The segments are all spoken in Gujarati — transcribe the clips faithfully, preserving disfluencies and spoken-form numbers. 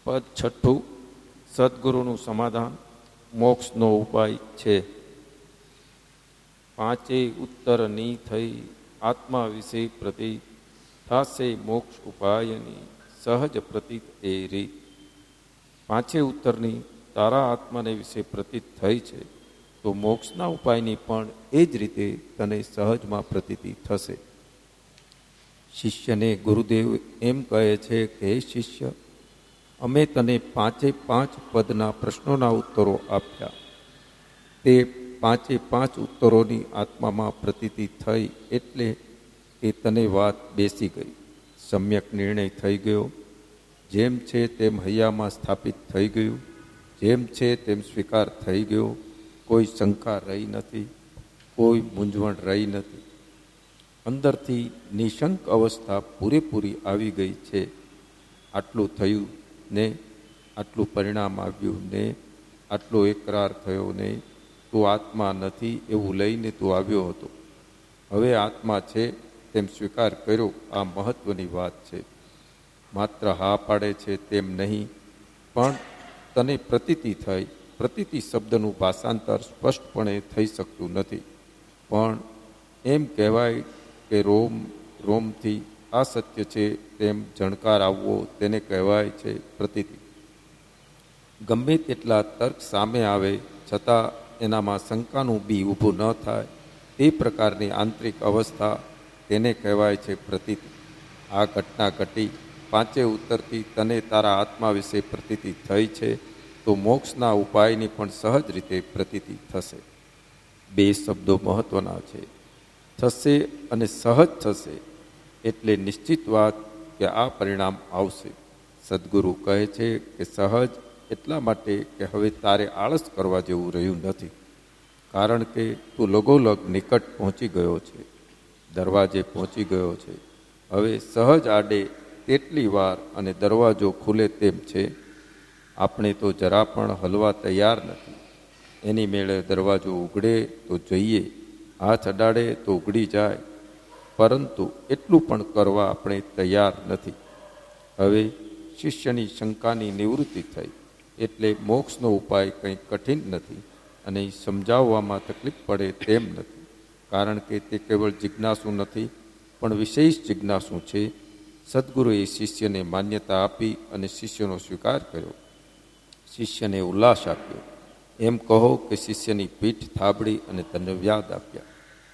પદ છઠ્ઠું. સદગુરુનું સમાધાન મોક્ષનો ઉપાય છે. પાંચેય ઉત્તરની થઈ આત્મા વિશે પ્રતીત થાશે મોક્ષ ઉપાયની સહજ પ્રતીત એ રીત. પાંચે ઉત્તરની તારા આત્માને વિશે પ્રતીત થઈ છે તો મોક્ષના ઉપાયની પણ એ જ રીતે તને સહજમાં પ્રતીતિ થશે. શિષ્યને ગુરુદેવ એમ કહે છે કે હે શિષ્ય, અમે તને પાંચે પાંચ પદના પ્રશ્નોના ઉત્તરો આપ્યા. તે પાંચે પાંચ ઉત્તરોની આત્મામાં પ્રતીતિ થઈ એટલે એ તને વાત બેસી ગઈ, સમ્યક નિર્ણય થઈ ગયો. જેમ છે તેમ હૈયામાં સ્થાપિત થઈ ગયું, જેમ છે તેમ સ્વીકાર થઈ ગયો. કોઈ શંકા રહી નથી, કોઈ મૂંઝવણ રહી નથી. અંદરથી નિશંક અવસ્થા પૂરેપૂરી આવી ગઈ છે. આટલું થયું ને, આટલું પરિણામ આવ્યું ને, આટલો એકરાર થયો ને. તું આત્મા નથી એવું લઈને તું આવ્યો હતો, હવે આત્મા છે તેમ સ્વીકાર કર્યો. આ મહત્વની વાત છે. માત્ર હા પાડે છે તેમ નહીં, પણ તને પ્રતીતિ થઈ. પ્રતીતિ શબ્દનું ભાષાંતર સ્પષ્ટપણે થઈ શકતું નથી, પણ એમ કહેવાય કે રોમ રોમથી આ સત્ય છે તેમ જણકાર આવવો તેને કહેવાય છે પ્રતીતિ. ગમે તેટલા તર્ક સામે આવે છતાં એનામાં શંકાનું બી ઊભું ન થાય તે પ્રકારની આંતરિક અવસ્થા તેને કહેવાય છે પ્રતીતિ. આ ઘટના ઘટી પાંચે ઉત્તરથી તને તારા આત્મા વિશે પ્રતીતિ થઈ છે તો મોક્ષના ઉપાયની પણ સહજ રીતે પ્રતીતિ થશે. બે શબ્દો મહત્વના છે, થશે અને સહજ થશે. એટલે નિશ્ચિત વાત કે આ પરિણામ આવશે. સદગુરુ કહે છે કે સહજ એટલા માટે કે હવે તારે આળસ કરવા જેવું રહ્યું નથી, કારણ કે તું લગોલગ નિકટ પહોંચી ગયો છે, દરવાજે પહોંચી ગયો છે. હવે સહજ આડે તેટલી વાર અને દરવાજો ખુલે તેમ છે. આપણે તો જરા પણ હલવા તૈયાર નથી. એની મેળે દરવાજો ઉઘડે તો જઈએ, હાથ અડાડે તો ઉઘડી જાય, પરંતુ એટલું પણ કરવા આપણે તૈયાર નથી. હવે શિષ્યની શંકાની નિવૃત્તિ થઈ એટલે મોક્ષનો ઉપાય કંઈ કઠિન નથી અને સમજાવવામાં તકલીફ પડે તેમ નથી, કારણ કે તે કેવળ જિજ્ઞાસુ નથી પણ વિશેષ જિજ્ઞાસુ છે. સદગુરુએ શિષ્યને માન્યતા આપી અને શિષ્યનો સ્વીકાર કર્યો, શિષ્યને ઉલ્લાસ આપ્યો. એમ કહો કે શિષ્યની પીઠ થાબડી અને ધન્યવાદ આપ્યા.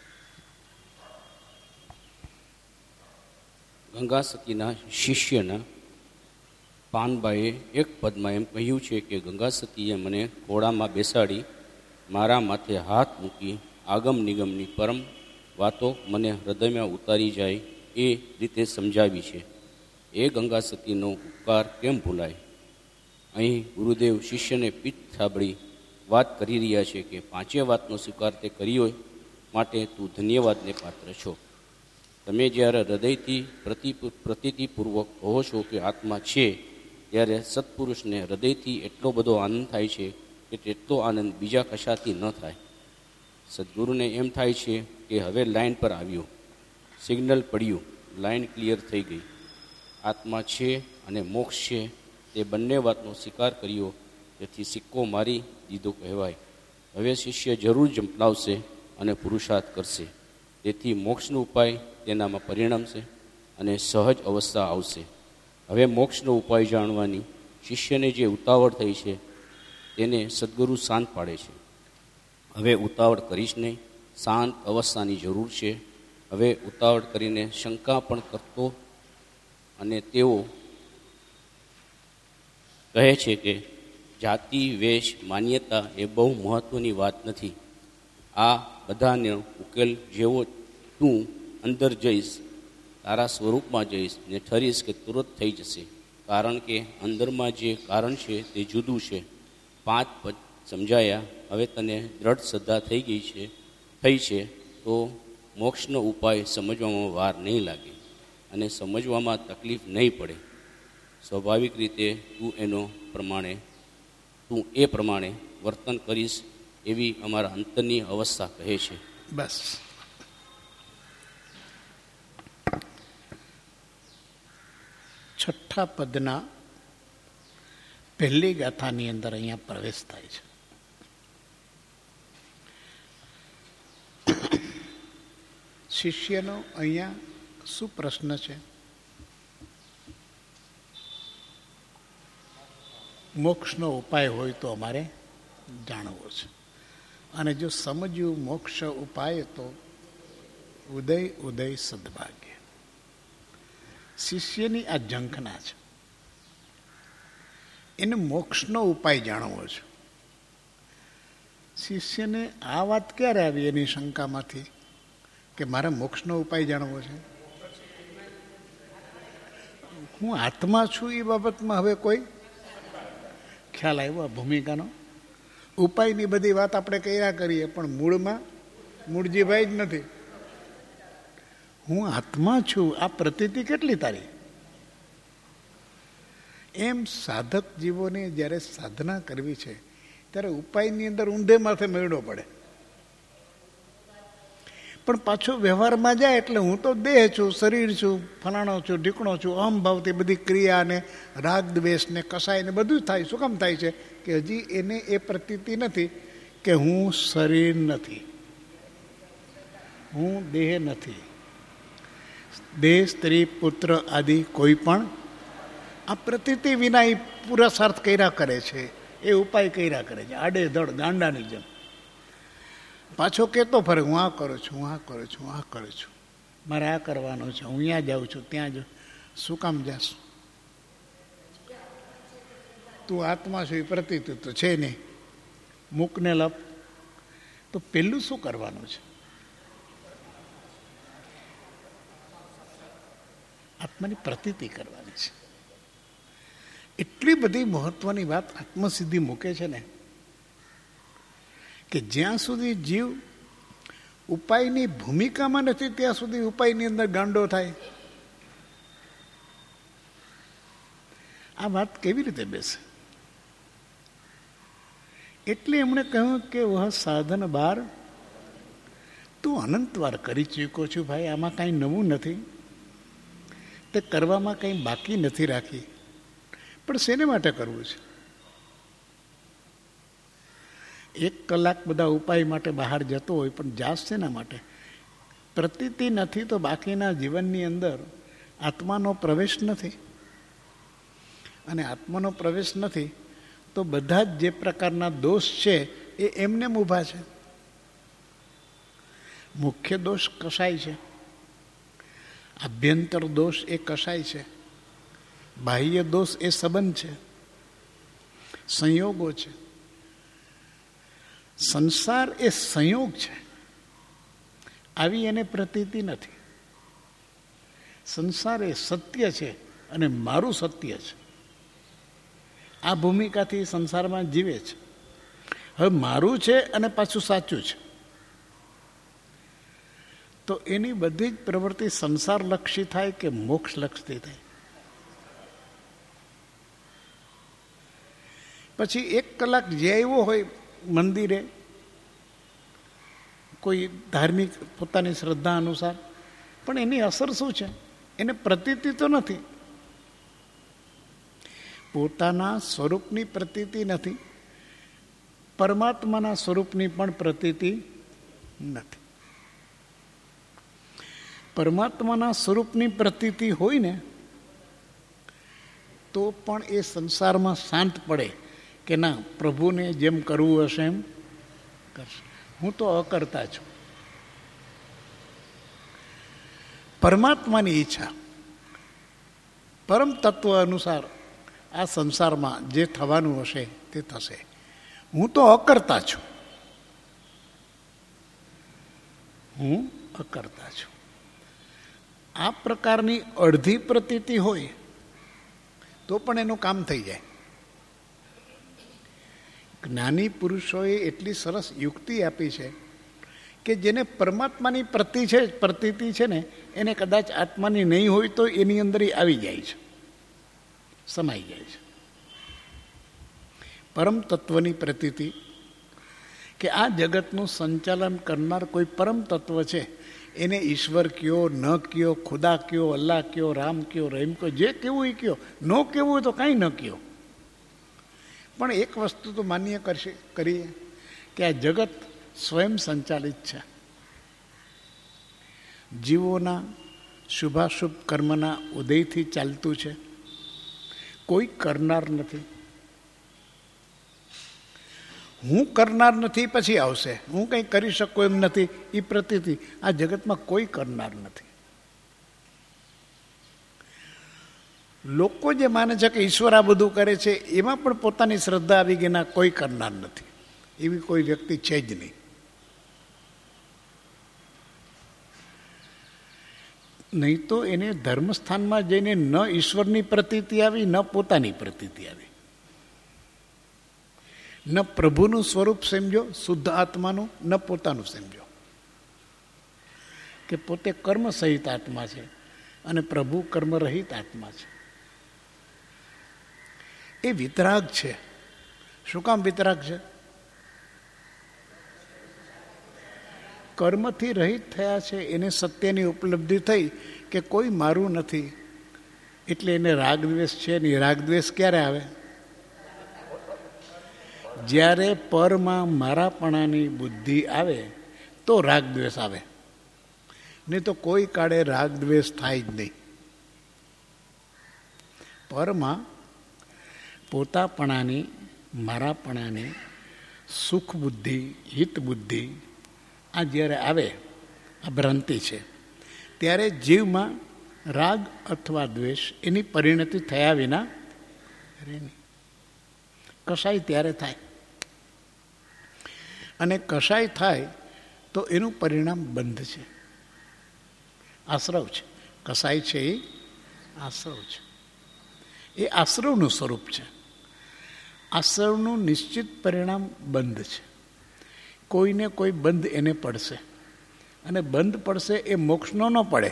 ગંગા સતીના શિષ્યના પાનબાઈએ એક પદમાં એમ કહ્યું છે કે ગંગા સતીએ મને ઘોડામાં બેસાડી મારા માથે હાથ મૂકી આગમ નિગમની પરમ વાતો મને હૃદયમાં ઉતારી જાય એ રીતે સમજાવી છે. એ ગંગા સતીનો ઉપકાર કેમ ભૂલાય? અહીં ગુરુદેવ શિષ્યને પીઠ થાબડી વાત કરી રહ્યા છે કે પાંચે વાતનો સ્વીકાર તે કર્યો માટે તું ધન્યવાદને પાત્ર છો. તમે જ્યારે હૃદયથી પ્રતિ પ્રતીતિપૂર્વક કહો છો કે આત્મા છે, ત્યારે સત્પુરુષને હૃદયથી એટલો બધો આનંદ થાય છે કે તેટલો આનંદ બીજા કશાથી ન થાય. સદગુરુને એમ થાય છે કે હવે લાઈન પર આવ્યું, સિગ્નલ પડ્યું, લાઈન ક્લિયર થઈ ગઈ. આત્મા છે અને મોક્ષ છે તે બંને વાતનો સ્વીકાર કર્યો, તેથી સિક્કો મારી દીધો કહેવાય. હવે શિષ્ય જરૂર ઝંપલાવશે અને પુરુષાર્થ કરશે, તેથી મોક્ષનો ઉપાય તેનામાં પરિણમશે અને સહજ અવસ્થા આવશે. હવે મોક્ષનો ઉપાય જાણવાની શિષ્યને જે ઉતાવળ થઈ છે તેને સદગુરુ શાંત પાડે છે. હવે ઉતાવળ કરીશ નહીં, શાંત અવસ્થાની જરૂર છે. હવે ઉતાવળ કરીને શંકા પણ કરતો અને તેઓ કહે છે કે જાતિ વેશ માન્યતા એ બહુ મહત્વની વાત નથી. આ બધાનો ઉકેલ જેવો તું અંદર જઈશ, તારા સ્વરૂપમાં જઈશ ને ઠરીશ કે તુરત થઈ જશે, કારણ કે અંદરમાં જે કારણ છે તે જુદું છે. પાંચ પદ સમજાયા. હવે તને દ્રઢ શ્રદ્ધા થઈ ગઈ છે થઈ છે તો મોક્ષનો ઉપાય સમજવામાં વાર નહીં લાગે અને સમજવામાં તકલીફ નહીં પડે. સ્વાભાવિક રીતે તું એનો પ્રમાણે તું એ પ્રમાણે વર્તન કરીશ એવી અમારા અંતરની અવસ્થા કહે છે. બસ છઠ્ઠા પદના પહેલી ગાથાની અંદર અહીંયા પ્રવેશ થાય છે. શિષ્યનો અહીંયા શું પ્રશ્ન છે? મોક્ષનો ઉપાય હોય તો અમારે જાણવો છે, અને જો સમજ્યું મોક્ષ ઉપાય તો ઉદય ઉદય સદભાગ્ય. શિષ્યની આ ઝંખના છે, એને મોક્ષનો ઉપાય જાણવો છે. શિષ્યને આ વાત ક્યારે આવી એની શંકામાંથી કે મારે મોક્ષનો ઉપાય જાણવો છે? હું આત્મા છું એ બાબતમાં હવે કોઈ ખ્યાલ આવ્યો? ભૂમિકાનો ઉપાયની બધી વાત આપણે કર્યા કરીએ, પણ મૂળમાં મૂળજીભાઈ જ નથી. હું આત્મા છું આ પ્રતીતિ કેટલી તારી? એમ સાધક જીવોને જ્યારે સાધના કરવી છે ત્યારે ઉપાયની અંદર ઊંધે માથે મેળવો પડે. પણ પાછો વ્યવહારમાં જાય એટલે હું તો દેહ છું, શરીર છું, ફલાણો છું, ઢીકણો છું, અહમભાવથી બધી ક્રિયાને રાગ દ્વેષને કસાયને બધું થાય. શું કામ થાય છે? કે હજી એને એ પ્રતીતિ નથી કે હું શરીર નથી, હું દેહ નથી, દેહ સ્ત્રી પુત્ર આદિ કોઈ પણ આ પ્રતીતિ વિના એ પુરુષાર્થ કર્યા કરે છે, એ ઉપાય કર્યા કરે છે આડે ધડ ગાંડાની જેમ. પાછો કહેતો ફરે હું આ કરું છું, હું આ કરું છું, આ કરું છું, મારે આ કરવાનું છે, હું અહીંયા જાઉં છું, ત્યાં જાઉં. શું કામ જાશ? તું આત્મા છું એ પ્રતીતિ તો છે નહીં, મૂકને લપ. તો પેલું શું કરવાનું છે? આત્માની પ્રતીતિ કરવાની છે. એટલી બધી મહત્વની વાત આત્મસિદ્ધિ મૂકે છે ને કે જ્યાં સુધી જીવ ઉપાયની ભૂમિકામાં નથી ત્યાં સુધી ઉપાયની અંદર ગાંડો થાય. આ વાત કેવી રીતે બેસે? એટલે એમણે કહ્યું કે વહ સાધન બાર તું અનંતવાર કરી ચૂક્યો છું ભાઈ, આમાં કાંઈ નવું નથી, તે કરવામાં કંઈ બાકી નથી રાખી. પણ શેને માટે કરવું છે? એક કલાક બધા ઉપાય માટે બહાર જતો હોય, પણ જાસ શેના માટે? પ્રતીતિ નથી તો બાકીના જીવનની અંદર આત્માનો પ્રવેશ નથી, અને આત્માનો પ્રવેશ નથી તો બધા જ જે પ્રકારના દોષ છે એ એમને ઊભા છે. મુખ્ય દોષ કસાય છે, આભ્યંતર દોષ એ કસાય છે, બાહ્ય દોષ એ સંબંધ છે, સંયોગો છે. સંસાર એ સંયોગ છે, આવી એને પ્રતીતિ નથી. સંસાર એ સત્ય છે અને મારું સત્ય છે. આ ભૂમિકાથી સંસારમાં જીવે છે. હવે મારું છે અને પાછું સાચું છે, તો એની બધી જ પ્રવૃત્તિ સંસારલક્ષી થાય કે મોક્ષલક્ષી થાય. પછી એક કલાક જે આવ્યો હોય મંદિરે, કોઈ ધાર્મિક પોતાની શ્રદ્ધા અનુસાર, પણ એની અસર શું છે? એને પ્રતીતિ તો નથી, પોતાના સ્વરૂપની પ્રતીતિ નથી, પરમાત્માના સ્વરૂપની પણ પ્રતીતિ નથી. પરમાત્માના સ્વરૂપની પ્રતીતિ હોય ને તો પણ એ સંસારમાં શાંત પડે કે ના, પ્રભુને જેમ કરવું હશે એમ કરશે. હું તો અકર્તા છું. પરમાત્માની ઈચ્છા પરમ તત્વ અનુસાર આ સંસારમાં જે થવાનું હશે તે થશે. હું તો અકર્તા છું, હું અકર્તા છું. આ પ્રકારની અડધી પ્રતીતિ હોય તો પણ એનું કામ થઈ જાય. જ્ઞાની પુરુષોએ એટલી સરસ યુક્તિ આપી છે કે જેને પરમાત્માની પ્રતિ છે પ્રતીતિ છે ને, એને કદાચ આત્માની નહીં હોય તો એની અંદર આવી જાય છે, સમાઈ જાય છે. પરમ તત્વની પ્રતીતિ કે આ જગતનું સંચાલન કરનાર કોઈ પરમ તત્વ છે, એને ઈશ્વર કયો, ન કયો, ખુદા કયો, અલ્લાહ કયો, રામ કયો, રહીમ કયો, જે કેવું એ કયો, ન કેવું હોય તો કાંઈ ન કયો, પણ એક વસ્તુ તો માન્ય કરશે કરીએ કે આ જગત સ્વયં સંચાલિત છે. જીવોના શુભાશુભ કર્મના ઉદયથી ચાલતું છે, કોઈ કરનાર નથી. હું કરનાર નથી પછી આવશે, હું કંઈ કરી શકું એમ નથી એ પ્રતીતિ. આ જગતમાં કોઈ કરનાર નથી. લોકો જે માને છે કે ઈશ્વર આ બધું કરે છે એમાં પણ પોતાની શ્રદ્ધા આવી ગઈ ના કોઈ કરનાર નથી, એવી કોઈ વ્યક્તિ છે જ નહીં. નહીં તો એને ધર્મસ્થાનમાં જઈને ન ઈશ્વરની પ્રતીતિ આવી, ન પોતાની પ્રતીતિ આવી. ન પ્રભુનું સ્વરૂપ સમજો શુદ્ધ આત્માનું, ન પોતાનું સમજો કે પોતે કર્મ સહિત આત્મા છે અને પ્રભુ કર્મરહિત આત્મા છે. એ વિતરાગ છે. શું કામ વિતરાગ છે? કર્મથી રહિત થયા છે, એને સત્યની ઉપલબ્ધિ થઈ કે કોઈ મારું નથી, એટલે એને રાગદ્વેષ છે નહીં. રાગદ્વેષ ક્યારે આવે? જ્યારે પરમાં મારાપણાની બુદ્ધિ આવે તો રાગદ્વેષ આવે, નહીં તો કોઈ કાળે રાગદ્વેષ થાય જ નહીં. પરમાં પોતાપણાની મારાપણાની સુખ બુદ્ધિ, હિત બુદ્ધિ આ જ્યારે આવે, આ ભ્રાંતિ છે, ત્યારે જીવમાં રાગ અથવા દ્વેષ એની પરિણતિ થયા વિના રહે નહીં. કસાય ત્યારે થાય, અને કસાય થાય તો એનું પરિણામ બંધ છે, આશ્રવ છે. કસાય છે એ આશ્રવ છે, એ આશ્રવનું સ્વરૂપ છે. આશ્રવનું નિશ્ચિત પરિણામ બંધ છે. કોઈને કોઈ બંધ એને પડશે, અને બંધ પડશે એ મોક્ષનો ન પડે,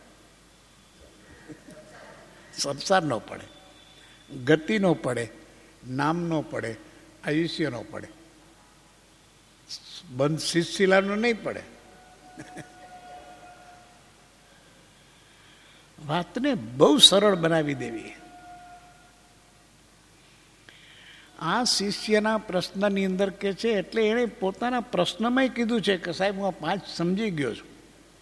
સંસાર ન પડે, ગતિ ન પડે, નામ ન પડે, આયુષ્ય ન પડે, બંધ શિશિલાનો નહીં પડે. વાતને બહુ સરળ બનાવી દેવી. આ શિષ્યના પ્રશ્નની અંદર કે છે, એટલે એણે પોતાના પ્રશ્નમાં કીધું છે કે સાહેબ હું આ પાંચ સમજી ગયો છું.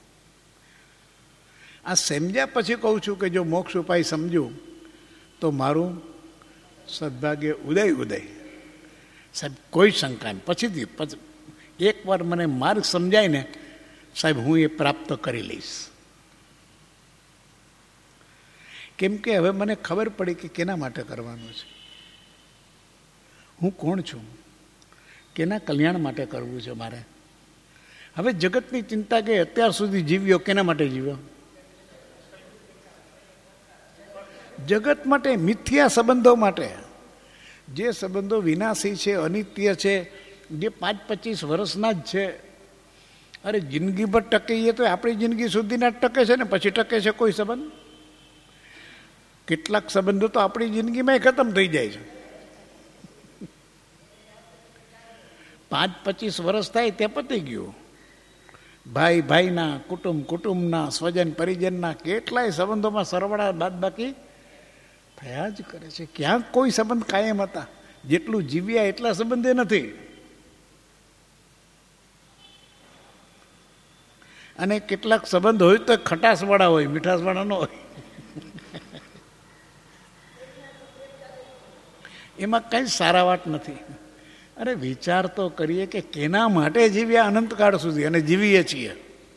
આ સમજ્યા પછી કહું છું કે જો મોક્ષ ઉપાય સમજું તો મારું સદભાગ્ય ઉદય ઉદય. સાહેબ કોઈ શંકા નહીં. પછીથી પછી એકવાર મને માર્ગ સમજાય ને સાહેબ હું એ પ્રાપ્ત કરી લઈશ. કેમ કે હવે મને ખબર પડી કે કેના માટે કરવાનું છે, હું કોણ છું, કેના કલ્યાણ માટે કરવું છે મારે. હવે જગતની ચિંતા કે અત્યાર સુધી જીવ્યો કેના માટે જીવ્યો? જગત માટે, મિથ્યા સંબંધો માટે. જે સંબંધો વિનાશી છે, અનિત્ય છે, જે પાંચ પચીસ વર્ષના જ છે. અરે જિંદગી પર ટકીએ તો આપણી જિંદગી સુધીના જ ટકે છે ને, પછી ટકે છે કોઈ સંબંધ? કેટલાક સંબંધો તો આપણી જિંદગીમાં ખતમ થઈ જાય છે. પાંચ પચીસ વર્ષ થાય તે પતી ગયું. ભાઈ ભાઈના, કુટુંબ કુટુંબના, સ્વજન પરિજનના કેટલાય સંબંધોમાં સરવાળા બાદ બાકી થયા જ કરે છે. ક્યાંક કોઈ સંબંધ કાયમ હતા? જેટલું જીવ્યા એટલા સંબંધે નથી. અને કેટલાક સંબંધ હોય તો ખટાસવાળા હોય, મીઠાસવાળા ન હોય. એમાં કંઈ સારા વાત નથી. અરે વિચાર તો કરીએ કે કેના માટે જીવ્યા અનંતકાળ સુધી, અને જીવીએ છીએ.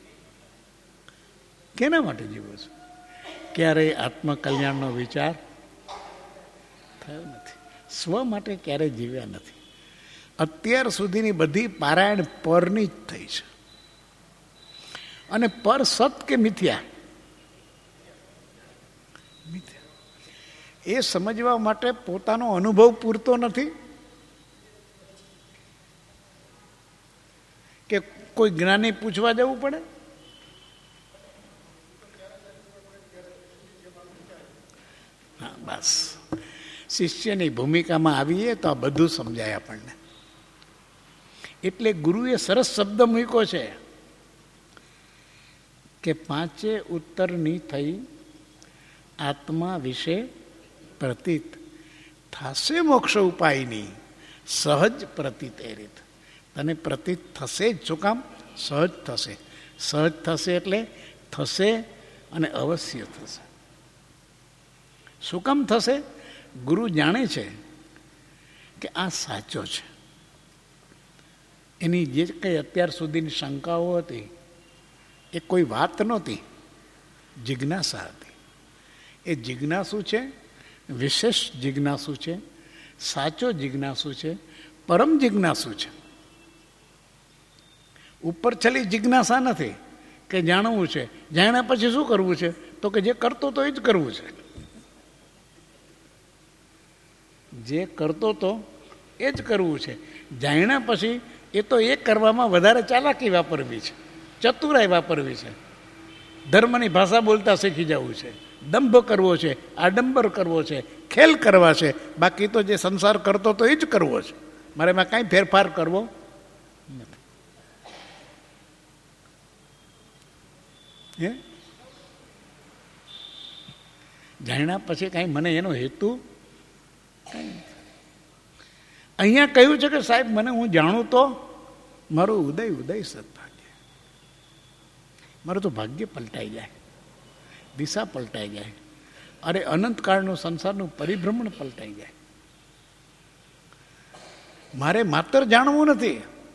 કેના માટે જીવો છો? ક્યારેય આત્મકલ્યાણનો વિચાર થયો નથી. સ્વ માટે ક્યારેય જીવ્યા નથી. અત્યાર સુધીની બધી પારાયણ પરની જ થઈ છે. અને પર સત કે મિથ્યા? મિથ્યા. એ સમજવા માટે પોતાનો અનુભવ પૂરતો નથી કે કોઈ જ્ઞાની પૂછવા જવું પડે? હા, બસ શિષ્યની ભૂમિકામાં આવીએ તો આ બધું સમજાય આપણને. એટલે ગુરુએ સરસ શબ્દ મૂક્યો છે કે પાંચે ઉત્તરની થઈ આત્મા વિશે પ્રતીત થશે મોક્ષ ઉપાયની સહજ પ્રતીત એ રીત. તને પ્રતીત થશે જ. શું કામ? સહજ થશે. સહજ થશે એટલે થશે અને અવશ્ય થશે. શું કામ થશે? ગુરુ જાણે છે કે આ સાચો છે. એની જે કંઈ અત્યાર સુધીની શંકાઓ હતી એ કોઈ વાત નહોતી, જિજ્ઞાસા હતી. એ જિજ્ઞાસુ છે, વિશેષ જિજ્ઞાસુ છે, સાચો જિજ્ઞાસુ છે, પરમ જિજ્ઞાસુ છે. ઉપર છેલ્લી જિજ્ઞાસા નથી કે જાણવું છે. જાણ્યા પછી શું કરવું છે? તો કે જે કરતો તો એ જ કરવું છે. જે કરતો તો એ જ કરવું છે. જાણ્યા પછી એ તો એ કરવામાં વધારે ચાલાકી વાપરવી છે, ચતુરાઈ વાપરવી છે, ધર્મની ભાષા બોલતા શીખી જવું છે, દંભ કરવો છે, આડંબર કરવો છે, ખેલ કરવા છે. બાકી તો જે સંસાર કરતો તો એ જ કરવો છે. મારે એમાં કાંઈ ફેરફાર કરવો નથી. હે જાણ્યા પછી કાંઈ મને એનો હેતુ કાંઈ નથી. અહીંયા કહ્યું છે કે સાહેબ મને હું જાણું તો મારું ઉદય ઉદય સદભાગ્ય, મારું તો ભાગ્ય પલટાઈ જાય, દિશા પલટાઈ જાય, અરે અનંતકાળનું સંસારનું પરિભ્રમણ પલટાઈ જાય. મારે માત્ર જાણવું નથી,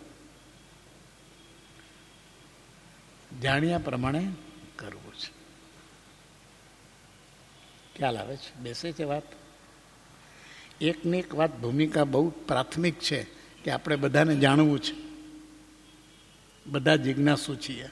જાણ્યા પ્રમાણે કરવું છે. ખ્યાલ આવે છે? બેસે છે વાત? એકની એક વાત ભૂમિકા બહુ પ્રાથમિક છે કે આપણે બધાને જાણવું છે. બધા જિજ્ઞાસુ છીએ,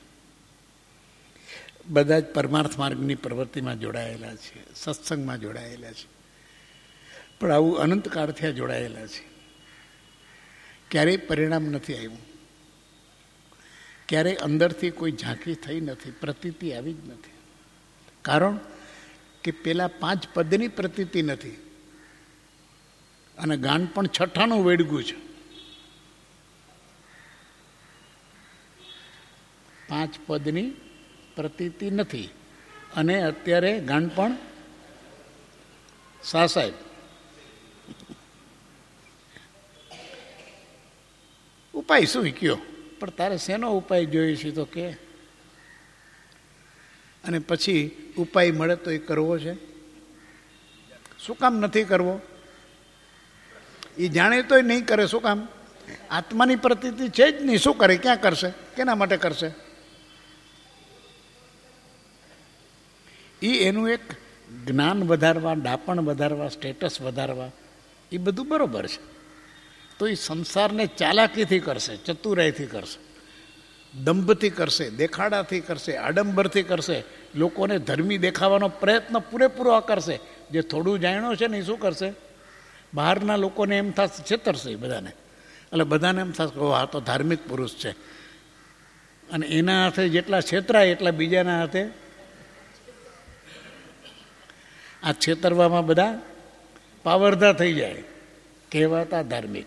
બધા જ પરમાર્થ માર્ગની પ્રવૃત્તિમાં જોડાયેલા છે, સત્સંગમાં જોડાયેલા છે, પણ આવું અનંતકાળથી જોડાયેલા છે. ક્યારેય પરિણામ નથી આવ્યું, ક્યારેય અંદરથી કોઈ ઝાંખી થઈ નથી, પ્રતીતિ આવી જ નથી. કારણ કે પેલા પાંચ પદની પ્રતીતિ નથી અને ગાન પણ છઠ્ઠાનું વેડગું છે. પાંચ પદની પ્રતીતિ નથી અને અત્યારે ગાન પણ સા સાહેબ ઉપાય શું કયો? પણ તારે શેનો ઉપાય જોઈએ છે તો કે, અને પછી ઉપાય મળે તો એ કરવો છે. શું કામ નથી કરવો? એ જાણે તો નહીં કરે. શું કામ? આત્માની પ્રતીતિ છે જ નહીં. શું કરે? ક્યાં કરશે? કેના માટે કરશે? એ એનું એક જ્ઞાન વધારવા, ડાપણ વધારવા, સ્ટેટસ વધારવા, એ બધું બરોબર છે. તો એ સંસારને ચાલાકીથી કરશે, ચતુરાઈથી કરશે, દંભથી કરશે, દેખાડાથી કરશે, આડંબરથી કરશે, લોકોને ધર્મી દેખાવાનો પ્રયત્ન પૂરેપૂરો આ કરશે. જે થોડું જાણ્યો છે ને એ શું કરશે? બહારના લોકોને એમ થશે, છેતરશે બધાને. એટલે બધાને એમ થશે કે આ તો ધાર્મિક પુરુષ છે, અને એના હાથે જેટલા છેતરાય એટલા બીજાના હાથે આ છેતરવામાં બધા પાવરધા થઈ જાય, કહેવાતા ધાર્મિક.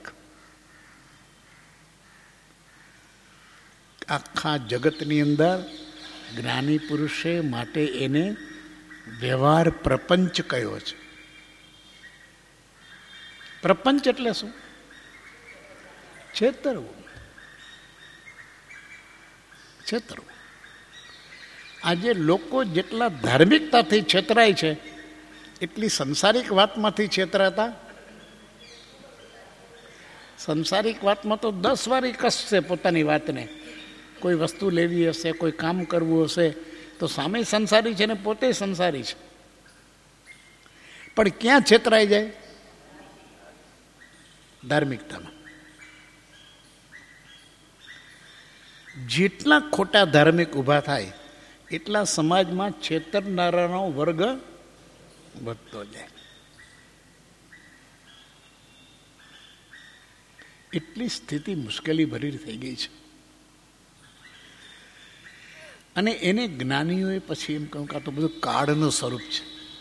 આખા જગતની અંદર જ્ઞાની પુરુષે માટે એને વ્યવહાર પ્રપંચ કયો છે. પ્રપંચ એટલે શું? છેતરવું. છેતરવું. આજે લોકો જેટલા ધાર્મિકતાથી છેતરાય છે એટલી સંસારિક વાતમાંથી છેતરાતા. સંસારિક વાતમાં તો દસ વાર કસશે પોતાની વાતને. કોઈ વસ્તુ લેવી હશે, કોઈ કામ કરવું હશે તો સામે સંસારી છે ને પોતે સંસારી છે. પણ ક્યાં છેતરાઈ જાય? ધાર્મિકતામાં. જેટલા ખોટા ધાર્મિક ઊભા થાય એટલા સમાજમાં છેતરનારાનો વર્ગ વધતો જાય. એટલી સ્થિતિ મુશ્કેલી ભરી થઈ ગઈ છે. અને એને જ્ઞાનીઓએ પછી એમ કહ્યું કે આ તો બધું કાળનું સ્વરૂપ છે.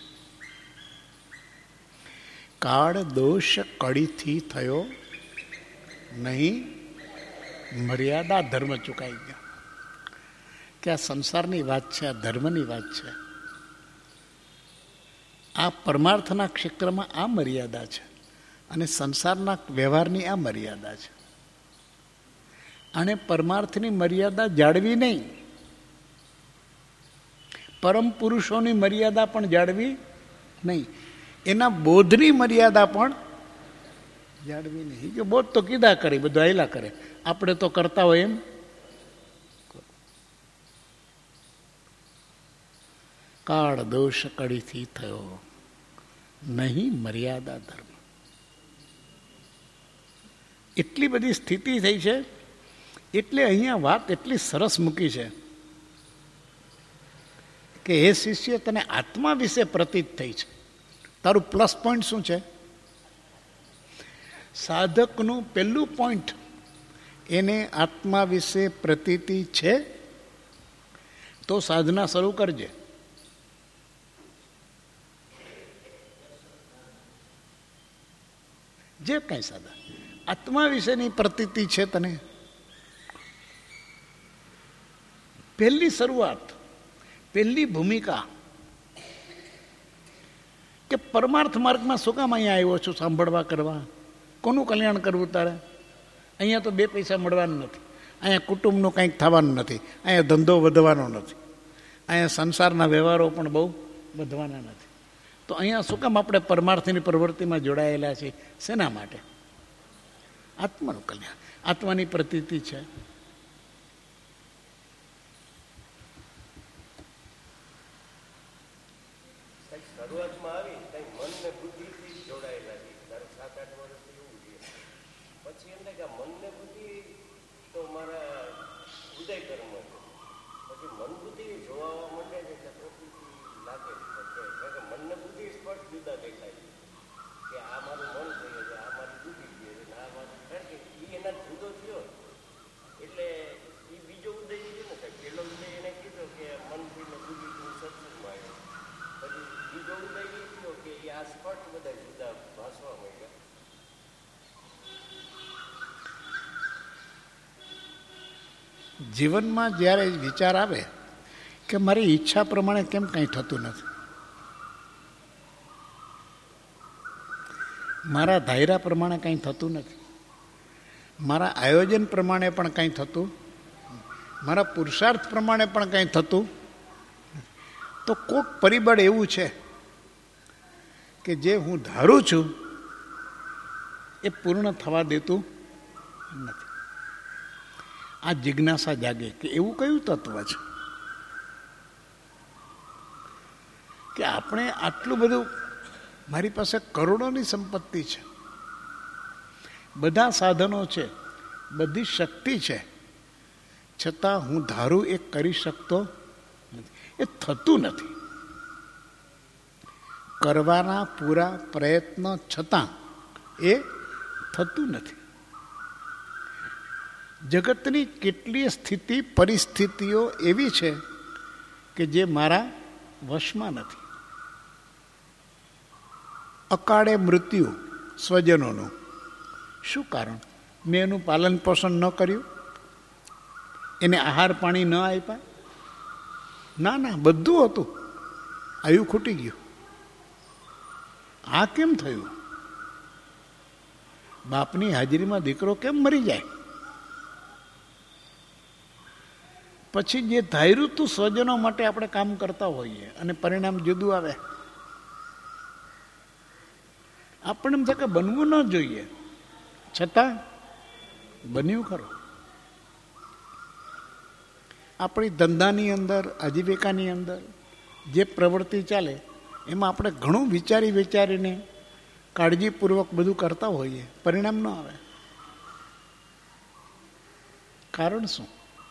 કાળ દોષ કડીથી થયો નહીં, મર્યાદા ધર્મ ચૂકાઈ ગયો. કે આ સંસારની વાત છે, આ ધર્મની વાત છે. આ પરમાર્થના ક્ષેત્રમાં આ મર્યાદા છે. અને સંસારના વ્યવહારની આ મર્યાદા છે. અને પરમાર્થની મર્યાદા જાળવી નહીં, પરમ પુરુષોની મર્યાદા પણ જાળવી નહીં, એના બોધની મર્યાદા પણ જાળવી નહીં. કે બોધ તો કીધા કરે, બધું આયલા કરે, આપણે તો કરતા હોય એમ. કાળ દોષ કડીથી થયો નહીં મર્યાદા ધર્મ. એટલી બધી સ્થિતિ થઈ છે. એટલે અહીંયા વાત એટલી સરસ મૂકી છે કે હે શિષ્ય, તને આત્મા વિશે પ્રતીત થઈ છે. તારું પ્લસ પોઈન્ટ શું છે? સાધકનું પહેલું પોઈન્ટ, એને આત્મા વિશે પ્રતીતિ છે તો સાધના શરૂ કરજે. જે કઈ સાધા આત્મા વિશેની પ્રતીતિ છે તને, પહેલી શરૂઆત, પહેલી ભૂમિકા કે પરમાર્થ માર્ગમાં શું કામ અહીંયા આવ્યો છું? સાંભળવા કરવા. કોનું કલ્યાણ કરવું તારે? અહીંયા તો બે પૈસા મળવાનું નથી, અહીંયા કુટુંબનું કંઈક થવાનું નથી, અહીંયા ધંધો વધવાનો નથી, અહીંયા સંસારના વ્યવહારો પણ બહુ વધવાના નથી. તો અહીંયા શું કામ આપણે પરમાર્થની પ્રવૃત્તિમાં જોડાયેલા છીએ? શેના માટે? આત્માનું કલ્યાણ, આત્માની પ્રતીતિ છે. શરૂઆતમાં આવી કઈ મન ને બુદ્ધિ થી જોડાયેલા છે. સાત આઠ વર્ષ એવું છે. પછી એમ થાય કે મન ને બુદ્ધિ તો મારા ઉદય કર્મ છે. પછી મન બુદ્ધિ જોવા માંડે છે એટલે પ્રકૃતિ લાગે છે. મન ને બુદ્ધિ સ્પષ્ટ જુદા દેખાય છે કે આ મારું મન થયું છે, આ મારી બુદ્ધિ છે, આ મારું. કારણ કે એ એના જુદો થયો એટલે એ બીજો ઉદય છે ને. પેલો ઉદય એને કીધો કે મનથી ને બુદ્ધિથી સત્સંગમાં આવ્યો. પછી બીજો ઉદય એ થયો કે એ આ સ્પષ્ટ બધા જુદા ભાસવા માંડ્યા. જીવનમાં જ્યારે વિચાર આવે કે મારી ઈચ્છા પ્રમાણે કેમ કંઈ થતું નથી, મારા ધાયરા પ્રમાણે કંઈ થતું નથી, મારા આયોજન પ્રમાણે પણ કંઈ થતું, મારા પુરુષાર્થ પ્રમાણે પણ કંઈ થતું, તો કોઈક પરિબળ એવું છે કે જે હું ધારું છું એ પૂર્ણ થવા દેતું નથી. આ જિજ્ઞાસા જાગે કે એવું કયું તત્વ છે કે આપણે આટલું બધું, મારી પાસે કરોડોની સંપત્તિ છે, બધા સાધનો છે, બધી શક્તિ છે, છતાં હું ધારું એ કરી શકતો નથી. એ થતું નથી. કરવાના પૂરા પ્રયત્ન છતાં એ થતું નથી. જગતની કેટલીય સ્થિતિ પરિસ્થિતિઓ એવી છે કે જે મારા વશમાં નથી. અકાળે મૃત્યુ સ્વજનોનું. શું કારણ? મેં એનું પાલન પોષણ ન કર્યું, એને આહાર પાણી ન આપ્યા? ના ના, બધું હતું, આયુ ખૂટી ગયું. આ કેમ થયું? બાપની હાજરીમાં દીકરો કેમ મરી જાય? પછી જે ધાર્યું તું સ્વજનો માટે આપણે કામ કરતા હોઈએ અને પરિણામ જુદું આવે. આપણે એમ થાય કે બનવું ન જોઈએ, છતાં બન્યું ખરું. આપણી ધંધાની અંદર, આજીવિકાની અંદર જે પ્રવૃત્તિ ચાલે એમાં આપણે ઘણું વિચારી વિચારીને કાળજીપૂર્વક બધું કરતા હોઈએ, પરિણામ ન આવે. કારણ શું?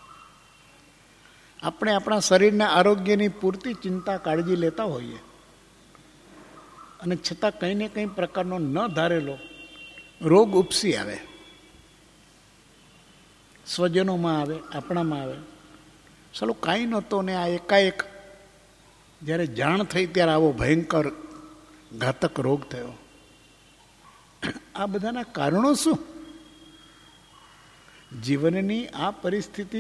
આપણે આપણા શરીરના આરોગ્યની પૂરતી ચિંતા કાળજી લેતા હોઈએ અને છતાં કંઈ ને કંઈ પ્રકારનો ન ધારેલો રોગ ઉપસી આવે. સ્વજનોમાં આવે, આપણામાં આવે. ચાલો કાંઈ નહોતો ને આ એકાએક જ્યારે જાણ થઈ ત્યારે આવો ભયંકર ઘાતક રોગ થયો. આ બધાના કારણો શું? જીવનની આ પરિસ્થિતિ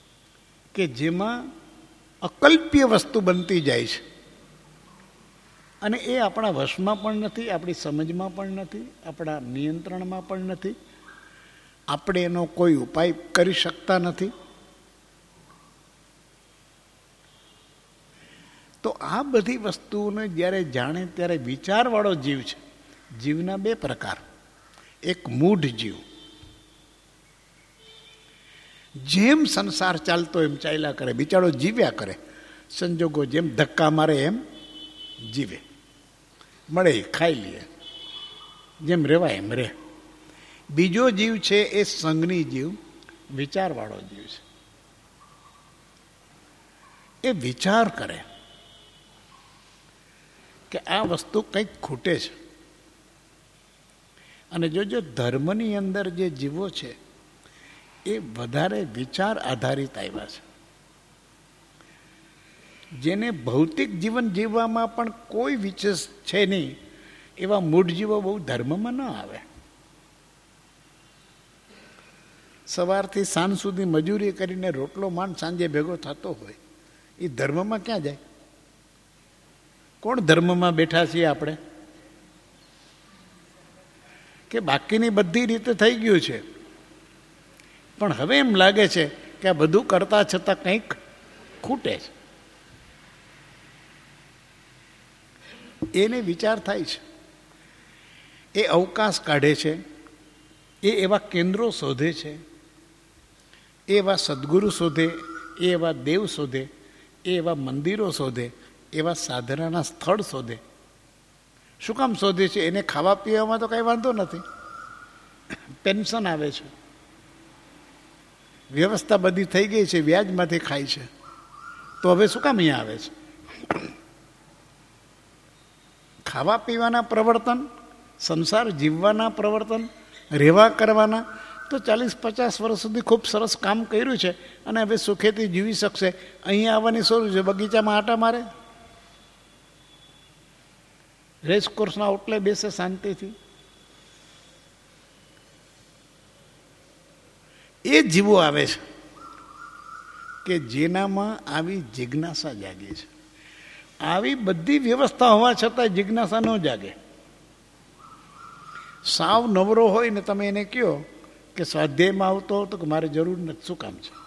કે જેમાં અકલ્પ્ય વસ્તુ બનતી જાય છે અને એ આપણા વશમાં પણ નથી, આપણી સમજમાં પણ નથી, આપણા નિયંત્રણમાં પણ નથી. આપણે એનો કોઈ ઉપાય કરી શકતા નથી. તો આ બધી વસ્તુઓને જ્યારે જાણે ત્યારે વિચારવાળો જીવ છે. જીવના બે પ્રકાર. એક મૂઢ જીવ, જેમ સંસાર ચાલતો એમ ચાલ્યા કરે, બિચારો જીવ્યા કરે. સંજોગો જેમ ધક્કા મારે એમ જીવે, મળે ખાઈ લે, જેમ રેવાય એમ રે. બીજો જીવ છે એ સંગની જીવ, વિચારવાળો જીવ છે. એ વિચાર કરે કે આ વસ્તુ કંઈક ખૂટે છે. અને જોજો ધર્મની અંદર જે જીવો છે એ વધારે વિચાર આધારિત આવ્યા છે. જેને ભૌતિક જીવન જીવવામાં પણ કોઈ વિશેષ છે નહીં, એવા મૂઢ જીવો બહુ ધર્મમાં ન આવે. સવારથી સાંજ સુધી મજૂરી કરીને રોટલો માંડ સાંજે ભેગો થતો હોય, એ ધર્મમાં ક્યાં જાય? કોણ ધર્મમાં બેઠા છીએ આપણે? કે બાકીની બધી રીતે થઈ ગયું છે, પણ હવે એમ લાગે છે કે આ બધું કરતા છતાં કંઈક ખૂટે છે. એને વિચાર થાય છે. એ અવકાશ કાઢે છે, એ એવા કેન્દ્રો શોધે છે, એ એવા સદગુરુ શોધે, એ એવા દેવ શોધે, એ એવા મંદિરો શોધે, એવા સાધનાના સ્થળ શોધે. શું કામ શોધે છે? એને ખાવા પીવામાં તો કાંઈ વાંધો નથી, પેન્શન આવે છે, વ્યવસ્થા બધી થઈ ગઈ છે, વ્યાજમાંથી ખાય છે, તો હવે શું કામ અહીંયા આવે છે? ખાવા પીવાના પ્રવર્તન, સંસાર જીવવાના પ્રવર્તન, રહેવા કરવાના તો ચાલીસ પચાસ વર્ષ સુધી ખૂબ સરસ કામ કર્યું છે અને હવે સુખેથી જીવી શકશે. અહીંયા આવવાની શું છે? બગીચામાં આટા મારે, રેસકોર્સના ઓટલે બેસે શાંતિથી. એ જીવો આવે છે કે જેનામાં આવી જિજ્ઞાસા જાગે છે. આવી બધી વ્યવસ્થા હોવા છતાં જિજ્ઞાસા ન જાગે. સાવ નવરો હોય ને તમે એને કહો કે સ્વાધ્યાયમાં આવતો હતો કે મારે જરૂર નથી, શું કામ છે?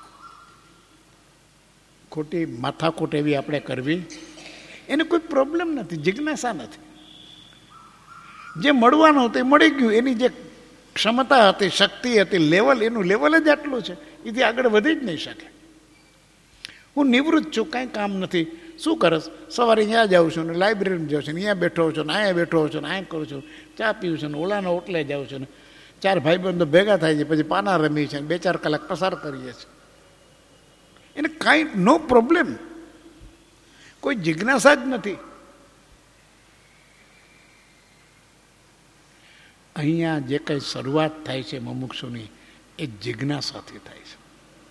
ખોટી માથાકૂટ એવી આપણે કરવી, એને કોઈ પ્રોબ્લેમ નથી, જિજ્ઞાસા નથી. જે મળવાનું હતું એ મળી ગયું, એની જે ક્ષમતા હતી, શક્તિ હતી, લેવલ, એનું લેવલ જ આટલું છે, એથી આગળ વધી જ નહીં શકે. હું નિવૃત્ત છું, કાંઈ કામ નથી, શું કરસ? સવારે અહીંયા જાઉં છું ને લાઇબ્રેરીમાં જાઉં છું ને અહીંયા બેઠો છું ને અહીંયા બેઠો છું ને અહીંયા કરું છું, ચા પીવું છું ને ઓલાના ઓટલે જાઉં છું ને ચાર ભાઈબંધો ભેગા થાય છે, પછી પાના રમી છે, બે ચાર કલાક પસાર કરીએ છીએ. એને કાંઈ નો પ્રોબ્લેમ, કોઈ જિજ્ઞાસા જ નથી. અહીંયા જે કંઈ શરૂઆત થાય છે મુમુક્ષુની, એ જિજ્ઞાસાથી થાય છે.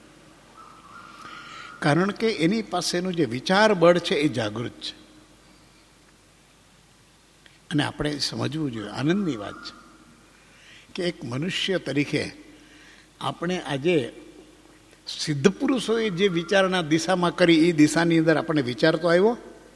કારણ કે એની પાસેનું જે વિચાર બળ છે એ જાગૃત છે. અને આપણે સમજવું જોઈએ, આનંદની વાત છે કે એક મનુષ્ય તરીકે આપણે આજે સિદ્ધ પુરુષોએ જે વિચારના દિશામાં કરી એ દિશાની અંદર આપણે વિચાર તો આવ્યો.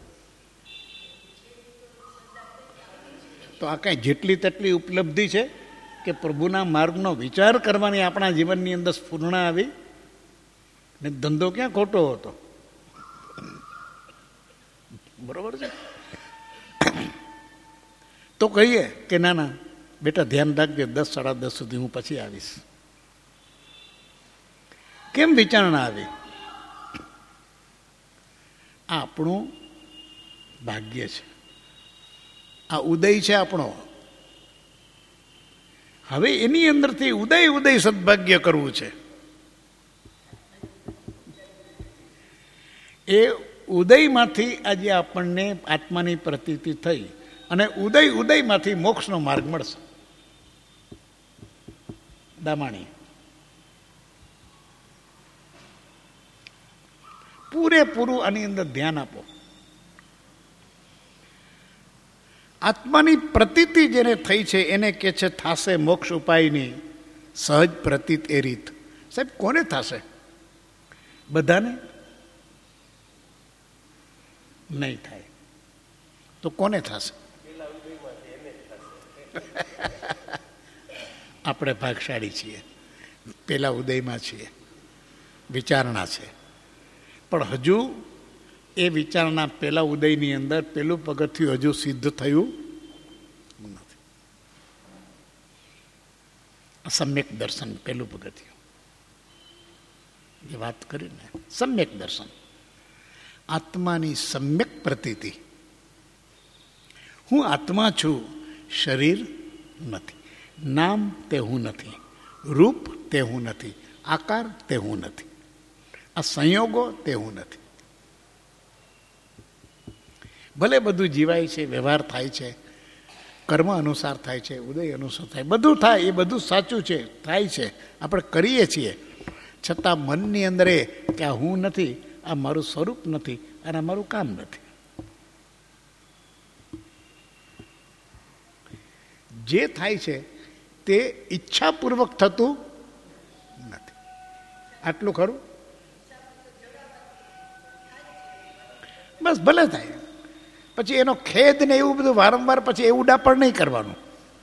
તો આ કાંઈ જેટલી તેટલી ઉપલબ્ધિ છે કે પ્રભુના માર્ગનો વિચાર કરવાની આપણા જીવનની અંદર સ્ફૂર્ણા આવી ને ધંધો ક્યાં ખોટો હતો? બરોબર છે. તો કહીએ કે ના ના બેટા ધ્યાન રાખજે, દસ સાડા દસ સુધી હું પછી આવીશ. કેમ વિચારણા આવી? આ આપણું ભાગ્ય છે, આ ઉદય છે આપણો. હવે એની અંદરથી ઉદય ઉદય સદભાગ્ય કરવું છે. એ ઉદયમાંથી આજે આપણને આત્માની પ્રતીતિ થઈ અને ઉદય ઉદયમાંથી મોક્ષનો માર્ગ મળશે. દામાણી પૂરેપૂરું આની અંદર ધ્યાન આપો. આત્માની પ્રતીતિ જેને થઈ છે એને કે છે થાશે મોક્ષ ઉપાયની સહજ પ્રતીત એ રીત. સાહેબ કોને થશે? બધાને નહીં થાય. તો કોને થશે? આપણે ભાગશાળી છીએ, પેલા ઉદયમાં છીએ, વિચારણા છે. પણ હજુ એ વિચારણા પેલા ઉદયની અંદર પેલું પગથિયું હજુ સિદ્ધ થયું નથી. સમ્યક દર્શન પેલું પગથિયું જે વાત કરી ને, સમ્યક દર્શન, આત્માની સમ્યક પ્રતીતિ. હું આત્મા છું, શરીર નથી, નામ તે હું નથી, રૂપ તે હું નથી, આકાર તે હું નથી, આ સંયોગો તે હું નથી. ભલે બધું જીવાય છે, વ્યવહાર થાય છે, કર્મ અનુસાર થાય છે, ઉદય અનુસાર થાય, બધું થાય, એ બધું સાચું છે, થાય છે, આપણે કરીએ છીએ. છતાં મનની અંદર એ કે આ હું નથી, આ મારું સ્વરૂપ નથી, અને આ મારું કામ નથી. જે થાય છે તે ઈચ્છાપૂર્વક થતું નથી. આટલું ખરું? બસ ભલે થાય. પછી એનો ખેદ ને એવું બધું વારંવાર પછી એવું ડાપણ નહીં કરવાનું.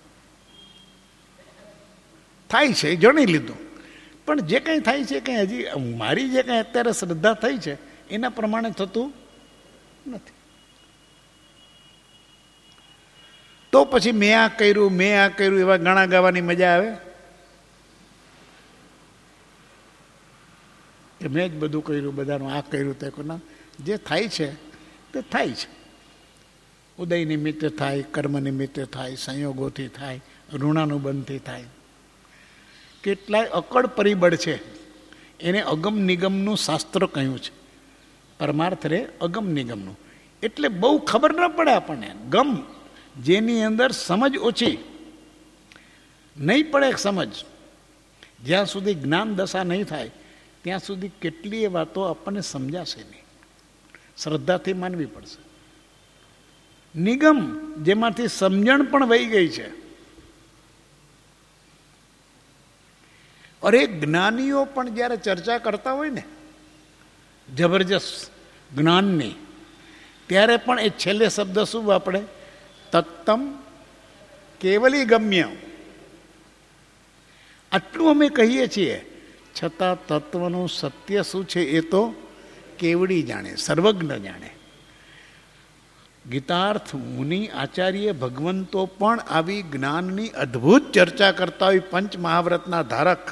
થાય છે જણી લીધું, પણ જે કંઈ થાય છે કંઈ હજી મારી જે કંઈ અત્યારે શ્રદ્ધા થઈ છે એના પ્રમાણે થતું નથી. તો પછી મેં આ કર્યું, મેં આ કર્યું એવા ગાણા ગાવાની મજા આવે કે મેં જ બધું કર્યું, બધાનું આ કર્યું તે ના. જે થાય છે તે થાય છે. ઉદય નિમિત્તે થાય, કર્મ નિમિત્તે થાય, સંયોગોથી થાય, ઋણાનુબંધથી થાય. કેટલાય અકળ પરિબળ છે, એને અગમ નિગમનું શાસ્ત્ર કહ્યું છે. પરમાર્થ રે અગમ નિગમનું, એટલે બહુ ખબર ન પડે આપણને. ગમ જેની અંદર સમજ ઓછી નહીં પડે, સમજ જ્યાં સુધી જ્ઞાન દશા નહીં થાય ત્યાં સુધી કેટલીય વાતો આપણને સમજાશે નહીં, શ્રદ્ધાથી માનવી પડશે. નિગમ જેમાંથી સમજણ પણ વહી ગઈ છે. અરે જ્ઞાનીઓ પણ જ્યારે ચર્ચા કરતા હોય ને જબરજસ્ત જ્ઞાનની, ત્યારે પણ એ છેલ્લે શબ્દ શું વાપરે? તત્તમ કેવલી ગમ્ય. આટલું અમે કહીએ છીએ, છતાં તત્વનું સત્ય શું છે એ તો કેવડી જાણે, સર્વજ્ઞ જાણે. ગીતાર્થ મુનિ આચાર્ય ભગવંતો પણ આવી જ્ઞાનની અદ્ભુત ચર્ચા કરતા હોય. પંચ મહાવ્રતના ધારક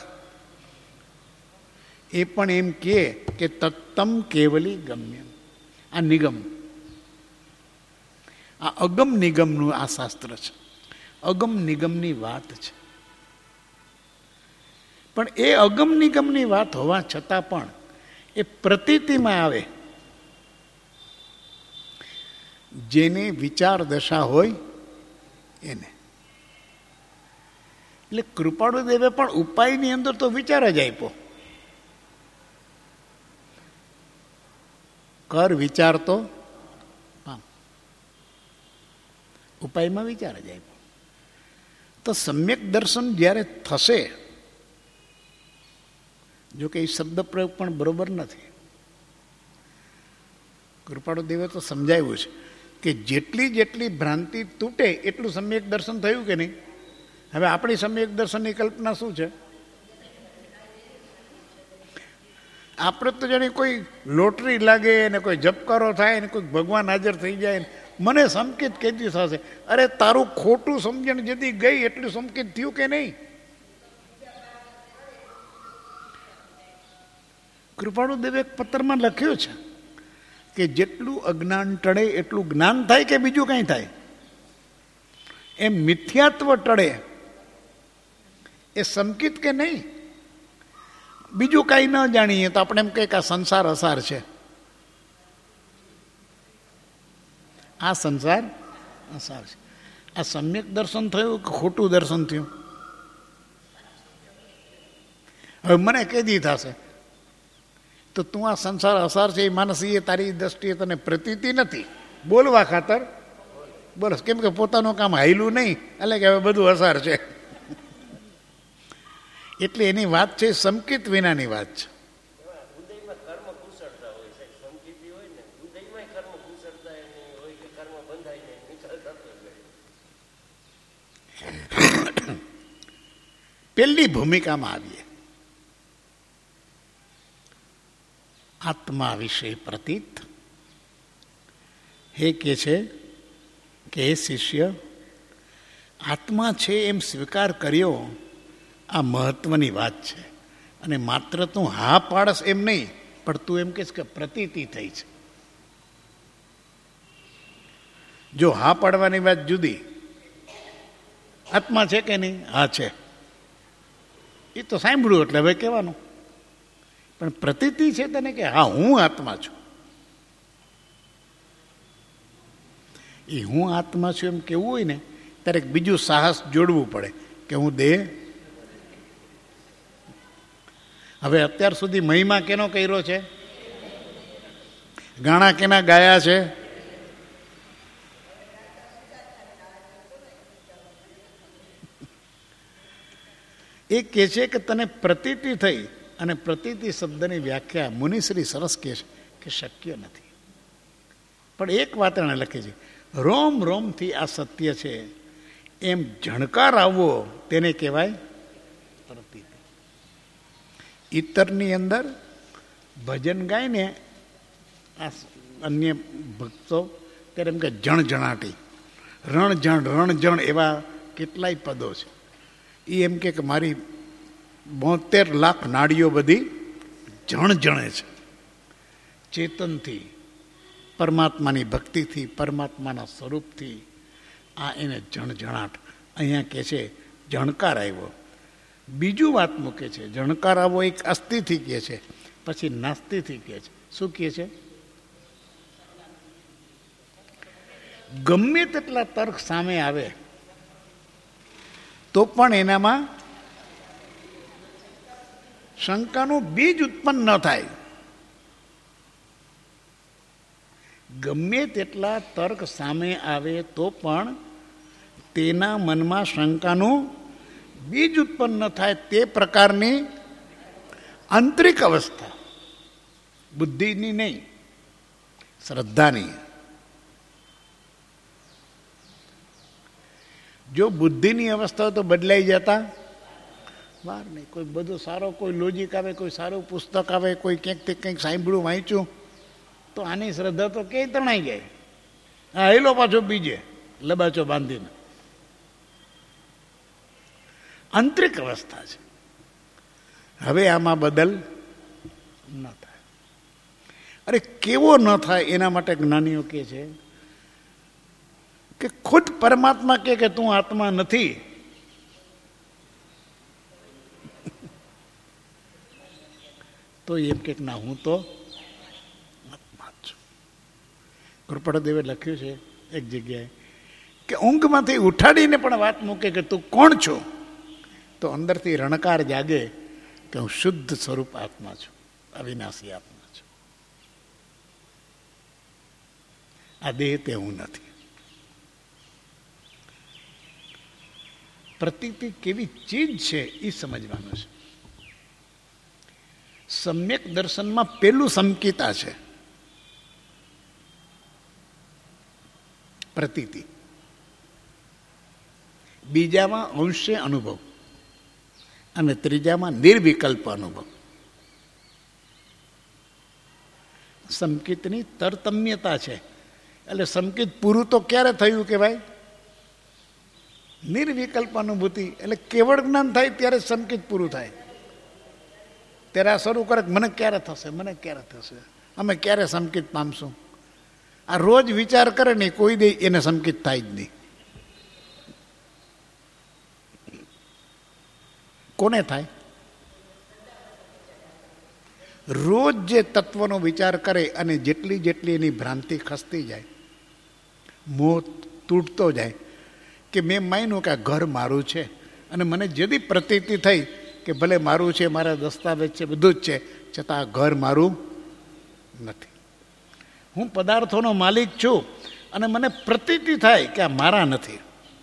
એ પણ એમ કહે કે તત્તમ કેવલી ગમ્ય. આ નિગમ, આ અગમ નિગમનું આ શાસ્ત્ર છે, અગમ નિગમની વાત છે. પણ એ અગમ નિગમની વાત હોવા છતાં પણ એ પ્રતીતિમાં આવે. જેને વિચાર દશા હોય એને. એટલે કૃપાળુ દેવે પણ ઉપાયની અંદર તો વિચાર જ આપ્યો. કર વિચાર તો પામ, ઉપાયમાં વિચાર જ આપ્યો. તો સમ્યક દર્શન જ્યારે થશે, જો કે એ શબ્દ પ્રયોગ પણ બરોબર નથી. કૃપાળુ દેવે તો સમજાવ્યું છે કે જેટલી જેટલી ભ્રાંતિ તૂટે એટલું સમ્યક દર્શન થયું કે નહીં. હવે આપણી સમ્યક દર્શનની કલ્પના શું છે? આપણે તો જાણે કોઈ લોટરી લાગે ને કોઈ જપકારો થાય ને કોઈ ભગવાન હાજર થઈ જાય. મને સંકેત કેદી થશે? અરે તારું ખોટું સમજણ જતી ગઈ એટલું સંકેત થયું કે નહીં? કૃપાળુ દેવે એક પત્રમાં લખ્યું છે કે જેટલું અજ્ઞાન ટળે એટલું જ્ઞાન થાય કે બીજું કંઈ થાય. એમ મિથ્યાત્વ ટળે એ સંકિત કે નહીં? બીજું કાંઈ ન જાણીએ તો આપણે એમ કહીએ કે આ સંસાર અસાર છે. આ સંસાર અસાર છે. આ સમ્યક દર્શન થયું કે ખોટું દર્શન થયું? હવે મને કેદી થશે તો તું આ સંસાર અસાર છે એ માનસી તારી દ્રષ્ટિએ તને પ્રતીતિ નથી, બોલવા ખાતર બોલસ. કેમ કે પોતાનું કામ હાયલું નહીં, એટલે કે હવે બધું અસાર છે. એટલે એની વાત છે સંકિત વિનાની વાત છે. પહેલી ભૂમિકામાં આવીએ. આત્મા વિશે પ્રતીત. હે કે છે કે હે શિષ્ય, આત્મા છે એમ સ્વીકાર કર્યો, આ મહત્વની વાત છે. અને માત્ર તું હા પાડસ એમ નહીં, પણ તું એમ કહેશ કે પ્રતીતિ થઈ છે. જો હા પાડવાની વાત જુદી, આત્મા છે કે નહીં? હા છે, એ તો સાંભળ્યું એટલે હવે કહેવાનું. પણ પ્રતીતિ છે તને કે હા હું આત્મા છું, એ હું આત્મા છું એમ કેવું હોય ને ત્યારે બીજું સાહસ જોડવું પડે કે હું દેહ. હવે અત્યાર સુધી મહિમા કેનો કર્યો છે? ગાણા કેના ગાયા છે? એ કહે છે કે તને પ્રતીતિ થઈ, અને પ્રતીતિ શબ્દની વ્યાખ્યા મુનિશ્રી સરસ કહે છે કે શક્ય નથી. પણ એક વાત એને લખે છે, રોમ રોમથી આ સત્ય છે એમ જણકાર આવવો તેને કહેવાય પ્રતીતિ. ઈતરની અંદર ભજન ગાય ને આ અન્ય ભક્તો ત્યારે એમ કે જણજણાટી, રણજણ રણજણ એવા કેટલાય પદો છે. એ એમ કે મારી બોતેર લાખ નાડીઓ બધી જણજણે છે ચેતનથી, પરમાત્માની ભક્તિથી, પરમાત્માના સ્વરૂપથી. આ એને જણજણાટ. અહીંયા કહે છે જણકાર આવ્યો. બીજું વાત મૂકે છે, જણકાર આવો એક અસ્થિથી કહે છે, પછી નાસ્તિથી કહે છે. શું કહે છે? ગમે તેટલા તર્ક સામે આવે તો પણ એનામાં શંકાનું બીજ ઉત્પન્ન ન થાય. ગમે તેટલા તર્ક સામે આવે તો પણ તેના મનમાં શંકાનું બીજ ઉત્પન્ન ન થાય તે પ્રકારની આંતરિક અવસ્થા, બુદ્ધિની નહીં, શ્રદ્ધાની. જો બુદ્ધિની અવસ્થા તો બદલાઈ જતા વાર નહીં. કોઈ બધું સારો, કોઈ લોજિક આવે, કોઈ સારું પુસ્તક આવે, કોઈ ક્યાંકથી કંઈક સાંભળ્યું વાંચ્યું તો આની શ્રદ્ધા તો ક્યાંય તણાઈ જાય. હા હેલો પાછો બીજે લબાચો બાંધીને. આંતરિક અવસ્થા છે. હવે આમાં બદલ ન થાય. અરે કેવો ન થાય એના માટે જ્ઞાનીઓ કહે છે કે ખુદ પરમાત્મા કહે કે તું આત્મા નથી, તો એમ કે ના હું તો આત્મા છું. કૃપાળદેવે લખ્યું છે એક જગ્યાએ કે ઊંઘમાંથી ઉઠાડીને પણ વાત મૂકે કે તું કોણ છો, તો અંદરથી રણકાર જાગે કે હું શુદ્ધ સ્વરૂપ આત્મા છું, અવિનાશી આત્મા છું. આ દેહ તે હું નથી. પ્રતીતિ કેવી ચીજ છે એ સમજવાનું છે. સમ્યક દર્શનમાં પેલું સંકિતા છે પ્રતીતિ, બીજામાં અંશે અનુભવ અને ત્રીજામાં નિર્વિકલ્પ અનુભવ. સંકિતની તરતમ્યતા છે. એટલે સંકિત પૂરું તો ક્યારે થયું કે ભાઈ? નિર્વિકલ્પ અનુભૂતિ એટલે કેવળ જ્ઞાન થાય ત્યારે સંકિત પૂરું થાય. ત્યારે આ શરૂ કરે મને ક્યારે થશે, મને ક્યારે થશે, અમે ક્યારે સંકિત પામશું. આ રોજ વિચાર કરે નહીં, કોઈ દે એને સંકિત થાય જ નહીં. કોને થાય? રોજ જે તત્વનો વિચાર કરે અને જેટલી જેટલી એની ભ્રાંતિ ખસતી જાય, મોહ તૂટતો જાય, કે મેં માન્યું કે આ ઘર મારું છે, અને મને જેથી પ્રતીતિ થઈ કે ભલે મારું છે, મારા દસ્તાવેજ છે, બધું જ છે, છતાં આ ઘર મારું નથી. હું પદાર્થોનો માલિક છું અને મને પ્રતીતિ થાય કે આ મારા નથી.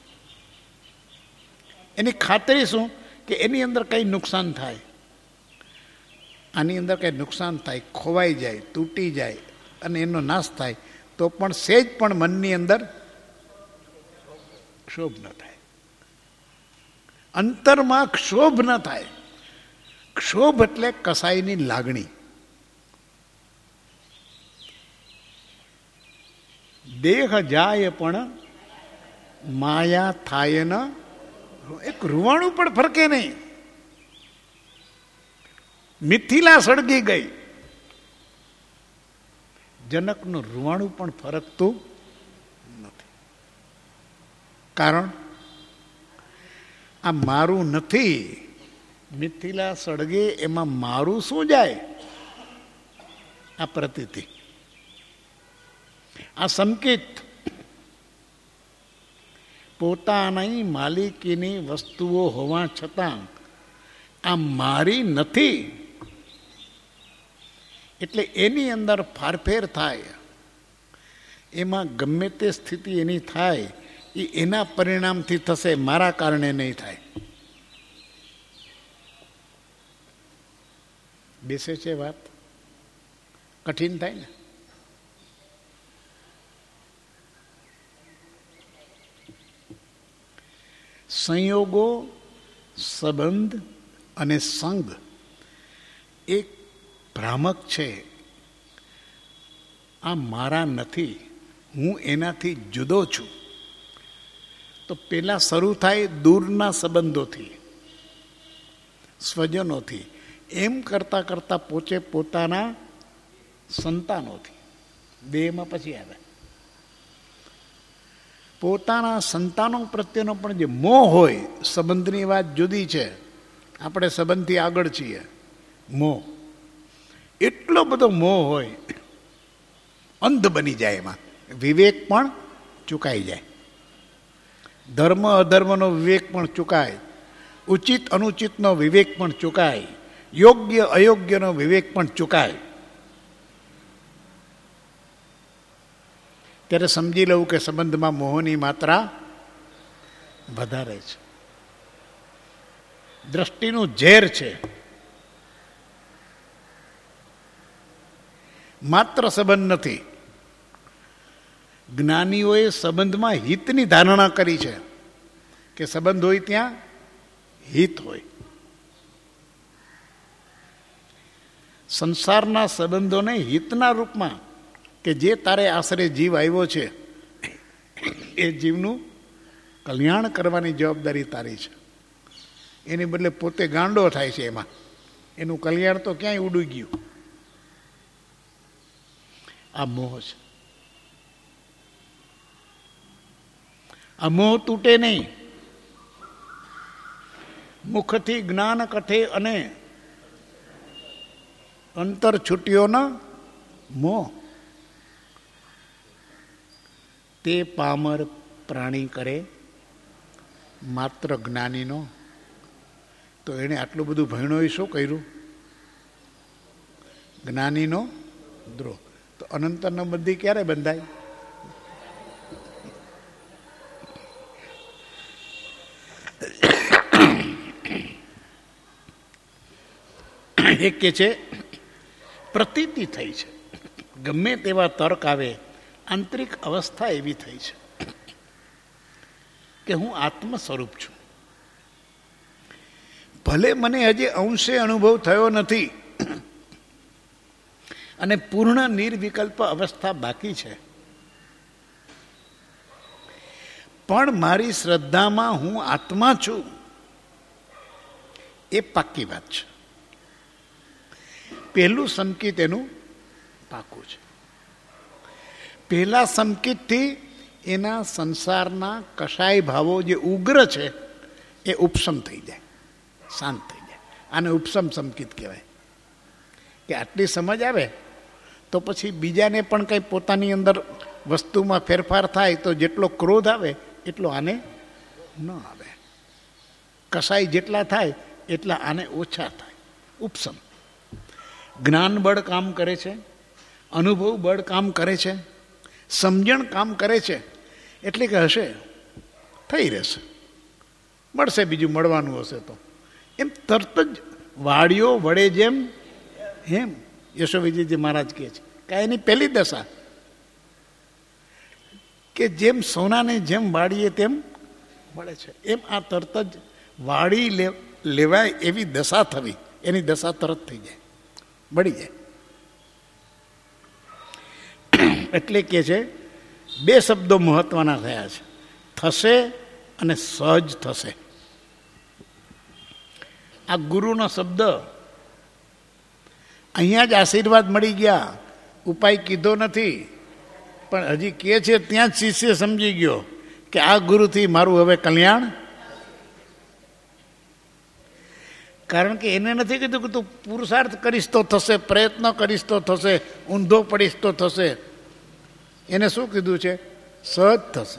એની ખાતરી શું? કે એની અંદર કંઈ નુકસાન થાય, આની અંદર કંઈ નુકસાન થાય, ખોવાઈ જાય, તૂટી જાય અને એનો નાશ થાય તો પણ સહેજ પણ મનની અંદર ક્ષોભ ન થાય. અંતરમાં ક્ષોભ ન થાય. ક્ષોભ એટલે કસાઈની લાગણી. દેહ જાય પણ માયા થાય ન, એક રૂવાણું પણ ફરકે નહીં. મિથિલા સળગી ગઈ, જનકનું રૂવાણું પણ ફરકતું નથી. કારણ આ મારું નથી. મિથિલા સળગે એમાં મારું શું જાય? આ પ્રતીતિ, આ સંકેત. પોતાની માલિકીની વસ્તુઓ હોવા છતાં આ મારી નથી, એટલે એની અંદર ફારફેર થાય. એમાં ગમે તે સ્થિતિ એની થાય એ એના પરિણામથી થશે, મારા કારણે નહીં થાય. બેસે છે વાત? કઠિન થાય ને? સંયોગો, સંબંધ અને સંગ એક ભ્રામક છે. આ મારા નથી, હું એનાથી જુદો છું. તો પેલા શરૂ થાય દૂરના સંબંધોથી, સ્વજનોથી, એમ કરતા કરતા પોચે પોતાના સંતાનોથી. દેહમાં પછી આવે પોતાના સંતાનો પ્રત્યેનો પણ જે મોહ હોય. સંબંધની વાત જુદી છે, આપણે સંબંધથી આગળ છીએ. મોહ, એટલો બધો મોહ હોય, અંધ બની જાય. એમાં વિવેક પણ ચૂકાઈ જાય. ધર્મ અધર્મનો વિવેક પણ ચૂકાય, ઉચિત અનુચિતનો વિવેક પણ ચૂકાય, યોગ્ય અયોગ્યનો વિવેક પણ ચૂકાય. ત્યારે સમજી લઉં કે સંબંધમાં મોહની માત્રા વધારે છે. દ્રષ્ટિનું ઝેર છે. માત્ર સંબંધ નથી. જ્ઞાનીઓએ સંબંધમાં હિતની ધારણા કરી છે કે સંબંધ હોય ત્યાં હિત હોય. સંસારના સંબંધોને હિતના રૂપમાં, કે જે તારે આશરે જીવ આવ્યો છે એ જીવનું કલ્યાણ કરવાની જવાબદારી તારી છે. એની બદલે પોતે ગાંડો થાય છે. એમાં એનું કલ્યાણ તો ક્યાંય ઉડી ગયું. આ મોહ છે. આ મોહ તૂટે નહીં. મુખથી જ્ઞાન કથે અને અંતર છૂટ્યો ન મોહ. તે પામર પ્રાણી કરે માત્ર જ્ઞાનીનો. તો એણે આટલું બધું ભણ્યો એ શું કર્યું? જ્ઞાનીનો દ્રોહ. તો અનંતરનો બંધી ક્યારે બંધાય? એક કે છે પ્રતીતિ થઈ છે. ગમે તેવા તર્ક આવે, આંતરિક અવસ્થા એવી થઈ છે કે હું આત્મ સ્વરૂપ છું. ભલે મને હજી અંશે અનુભવ થયો નથી અને પૂર્ણ નિર્વિકલ્પ અવસ્થા બાકી છે, પણ મારી શ્રદ્ધામાં હું આત્મા છું એ પાક્કી વાત છે. પહેલું સંકેત એનું પાકું છે. પહેલા સંકેતથી એના સંસારના કશાય ભાવો જે ઉગ્ર છે એ ઉપશમ થઈ જાય, શાંત થઈ જાય. આને ઉપશમ સંકેત કહેવાય. કે આટલી સમજ આવે તો પછી બીજાને પણ કંઈ પોતાની અંદર વસ્તુમાં ફેરફાર થાય તો જેટલો ક્રોધ આવે એટલો આને ન આવે. કસાય જેટલા થાય એટલા આને ઓછા થાય. ઉપશમ. જ્ઞાન બળ કામ કરે છે, અનુભવ બળ કામ કરે છે, સમજણ કામ કરે છે. એટલે કે હશે, થઈ રહેશે, મળશે, બીજું મળવાનું હશે તો એમ તરત જ વાડીઓ વળે જેમ એમ યશોવિજયજી મહારાજ કહે છે કે એની પહેલી દશા કે જેમ સોનાને જેમ વાળીએ તેમ મળે છે, એમ આ તરત જ વાળી લે લેવાય એવી દશા થવી, એની દશા તરત થઈ જાય, બળી જાય. એટલે કે છે બે શબ્દો મહત્વના થયા છે, થશે અને સહજ થશે. આ ગુરુનો શબ્દ અહીંયા જ આશીર્વાદ મળી ગયા, ઉપાય કીધો નથી, પણ હજી કહે છે ત્યાં જ શિષ્ય સમજી ગયો કે આ ગુરુથી મારું હવે કલ્યાણ. કારણ કે એને નથી કીધું કે તું પુરુષાર્થ કરીશ તો થશે, પ્રયત્ન કરીશ તો થશે, ઊંધો પડીશ તો થશે. એને શું કીધું છે? સહજ થશે.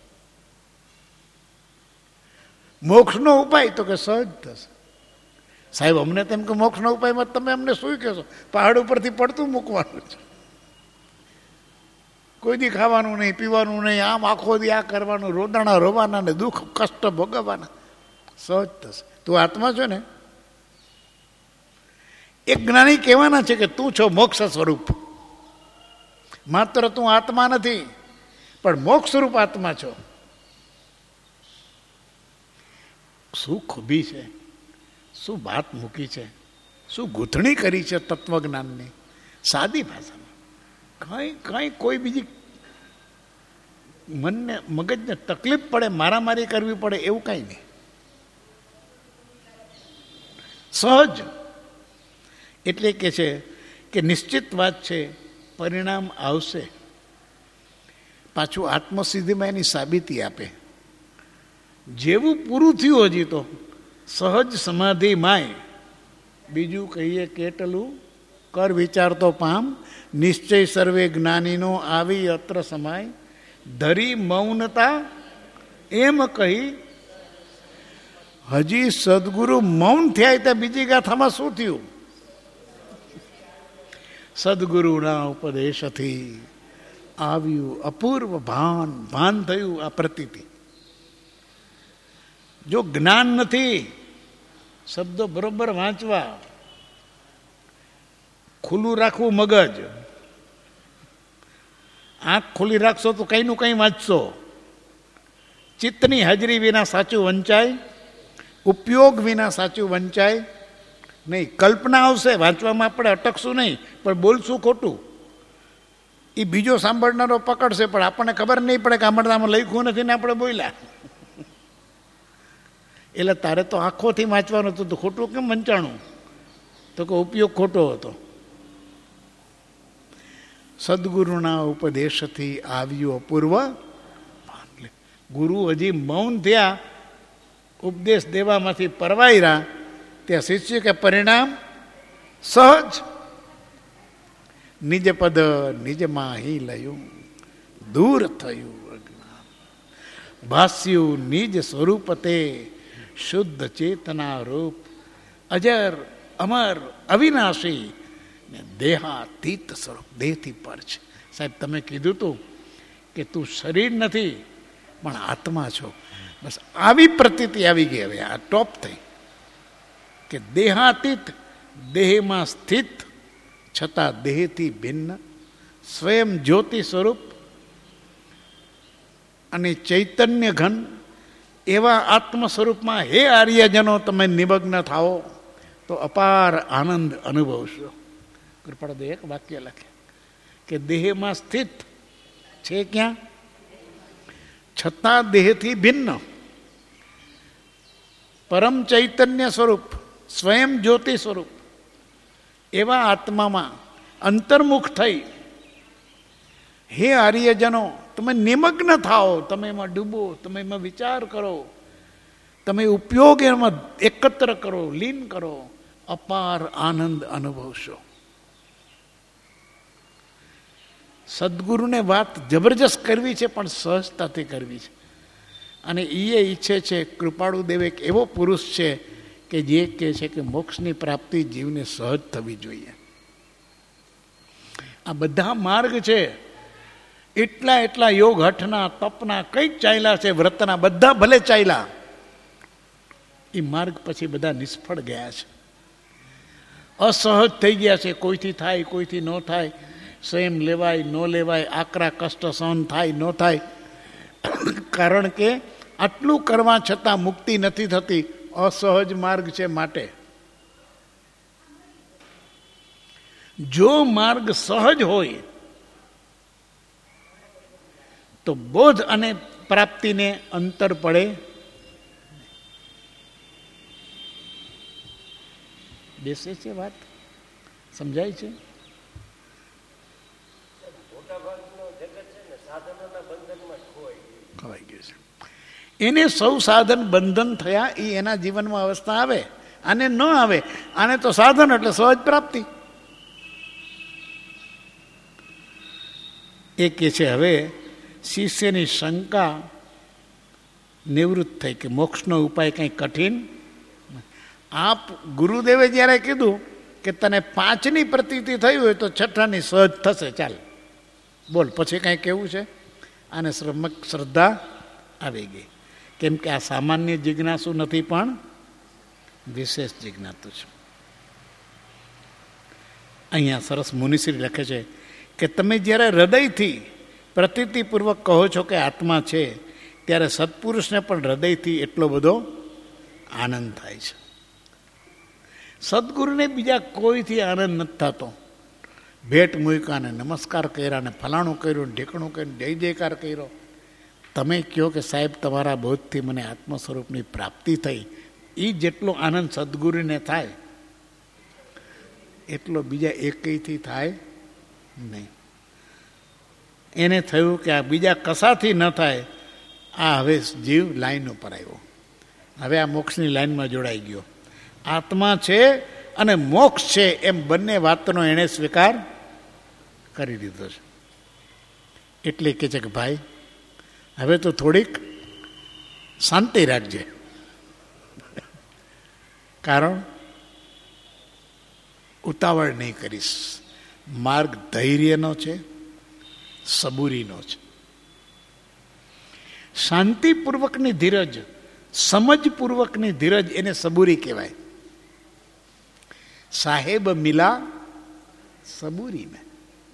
મોક્ષનો ઉપાય તો કે સહજ થશે. સાહેબ અમને તેમ કે મોક્ષનો ઉપાયમાં તમે અમને શું કહેશો? પહાડ ઉપરથી પડતું મૂકવાનું છે, કોઈ દી ખાવાનું નહીં, પીવાનું નહીં, આમ આખો દી આ કરવાનું, રોદણા રોવાના ને દુઃખ કષ્ટ ભોગવવાના. સહજ થશે. તું આત્મા છો ને. એક જ્ઞાની કહેવાના છે કે તું છો મોક્ષ સ્વરૂપ. માત્ર તું આત્મા નથી, પણ મોક્ષ સ્વરૂપ આત્મા છો. શું ખૂબી છે, શું વાત મૂકી છે, શું ગૂંથણી કરી છે તત્વજ્ઞાનની સાદી ભાષામાં. કઈ કઈ કોઈ બીજી મનને મગજને તકલીફ પડે, મારામારી કરવી પડે એવું કઈ નહીં. સહજ એટલે કે છે કે નિશ્ચિત વાત છે, પરિણામ આવશે. પાછું આત્મસિદ્ધિમાં એની સાબિતી આપે. જેવું પૂરું થયું હજી તો સહજ સમાધિ માય, બીજું કહીએ કેટલું કર વિચાર તો પામ, નિશ્ચય સર્વે જ્ઞાનીનો આવી અત્ર સમાય, ધરી મૌનતા એમ કહી. હજી સદગુરુ મૌન થયા ત્યાં બીજી ગાથામાં શું થયું? સદગુરુના ઉપદેશથી આવ્યું અપૂર્વ ભાન, ભાન થયું આ પ્રતીતિ. જો જ્ઞાન નથી, શબ્દો બરોબર વાંચવા, ખુલ્લું રાખવું મગજ, આંખ ખુલ્લી રાખશો તો કઈનું કઈ વાંચશો. ચિત્તની હાજરી વિના સાચું વંચાય, ઉપયોગ વિના સાચું વંચાય નહીં. કલ્પના આવશે, વાંચવામાં આપણે અટકશું નહીં, પણ બોલશું ખોટું. એ બીજો સાંભળનારો પકડશે, પણ આપણને ખબર નહીં પડે કે આમાં લખ્યું નથી ને આપણે બોલ્યા. એટલે તારે તો આંખોથી વાંચવાનું હતું, તો ખોટું કેમ વંચાણું? તો કે ઉપયોગ ખોટો હતો. સદગુરુના ઉપદેશથી આવ્યું અપૂર્વ. ગુરુ હજી મૌન થયા, ઉપદેશ દેવામાંથી પરવાયરા, ત્યાં શિષ્ય કે પરિણામ સહજ. નિજ પદ નિજમાં હી લયું, દૂર થયું અજ્ઞાન, ભાસ્યું નિજ સ્વરૂપ તે શુદ્ધ ચેતના રૂપ, અજર અમર અવિનાશી ને દેહાતીત સ્વરૂપ, દેહથી પર છે. સાહેબ તમે કીધું તું કે તું શરીર નથી પણ આત્મા છો. બસ આવી પ્રતીતિ આવી ગઈ. હવે આ ટોપ થઈ કે દેહાતીત, દેહમાં સ્થિત છતાં દેહથી ભિન્ન, સ્વયં જ્યોતિ સ્વરૂપ અને ચૈતન્ય ઘન એવા આત્મ સ્વરૂપમાં હે આર્યજનો તમે નિમગ્ન થાઓ તો અપાર આનંદ અનુભવશો. કૃપાળદે એક વાક્ય લખે કે દેહમાં સ્થિત છે ક્યાં? છતાં દેહથી ભિન્ન, પરમ ચૈતન્ય સ્વરૂપ, સ્વયં જ્યોતિ સ્વરૂપ એવા આત્મામાં અંતર્મુખ થઈ હે આર્યજનો તમે નિમગ્ન થાઓ, તમે એમાં ડૂબો, તમે એમાં વિચાર કરો, તમે ઉપયોગ એમાં એકત્ર કરો, લીન કરો, અપાર આનંદ અનુભવશો. સદગુરુને વાત જબરજસ્ત કરવી છે, પણ સહજતાથી કરવી છે. અને એ ઈચ્છે છે, કૃપાળુદેવ એક એવો પુરુષ છે કે જે કહે છે કે મોક્ષની પ્રાપ્તિ જીવને સહજ થવી જોઈએ. આ બધા માર્ગ છે, એટલા એટલા યોગ હઠના, તપના કંઈક ચાલ્યા છે, વ્રતના બધા ભલે ચાલ્યા, એ માર્ગ પછી બધા નિષ્ફળ ગયા છે, અસહજ થઈ ગયા છે. કોઈથી થાય, કોઈથી ન થાય, સ્વયં લેવાય ન લેવાય, આકરા કષ્ટ સહન થાય ન થાય. કારણ કે આટલું કરવા છતાં મુક્તિ નથી થતી, અસહજ માર્ગ છે માટે. જો માર્ગ સહજ હોય તો બોધ અને પ્રાપ્તિને અંતર પડે. બેસે છે વાત? સમજાય છે? ખવાઈ ગયું છે. એને સૌ સાધન બંધન થયા એ એના જીવનમાં અવસ્થા આવે, આને ન આવે. આને તો સાધન એટલે સહજ પ્રાપ્તિ. એ કે છે હવે શિષ્યની શંકા નિવૃત્ત થઈ કે મોક્ષનો ઉપાય કંઈ કઠિન. આપ ગુરુદેવે જ્યારે કીધું કે તને પાંચની પ્રતીતિ થઈ હોય તો છઠ્ઠાની સહજ થશે, ચાલ બોલ પછી કંઈ કેવું છે. આને શ્રમક શ્રદ્ધા આવી ગઈ, કેમ કે આ સામાન્ય જિજ્ઞાસુ નથી પણ વિશેષ જિજ્ઞાસુ છે. અહીંયા સરસ મુનિશ્રી લખે છે કે તમે જ્યારે હૃદયથી પ્રતીતિપૂર્વક કહો છો કે આત્મા છે, ત્યારે સત્પુરુષને પણ હૃદયથી એટલો બધો આનંદ થાય છે. સદગુરુને બીજા કોઈથી આનંદ નથી થતો. ભેટ મૂક્યા ને નમસ્કાર કર્યા ને ફલાણું કર્યું ને ઢેકણું કર્યું, જય જયકાર કર્યો. તમે કહો કે સાહેબ તમારા બોધથી મને આત્મ સ્વરૂપની પ્રાપ્તિ થઈ, એ જેટલો આનંદ સદગુરુને થાય એટલો બીજા એકથી થાય નહીં. એને થયું કે આ બીજા કશાથી ન થાય. આ હવે જીવ લાઈન ઉપર આવ્યો, હવે આ મોક્ષની લાઈનમાં જોડાઈ ગયો. આત્મા છે અને મોક્ષ છે એમ બંને વાતનો એણે સ્વીકાર કરી દીધો છે. એટલે કે છે કે ભાઈ હવે તો થોડીક શાંતિ રાખજે, કારણ ઉતાવળ નહીં કરીશ. માર્ગ ધૈર્યનો છે, સબૂરીનો છે. શાંતિપૂર્વકની ધીરજ, સમજપૂર્વકની ધીરજ એને સબૂરી કહેવાય. સાહેબ મિલા સબૂરી મેં,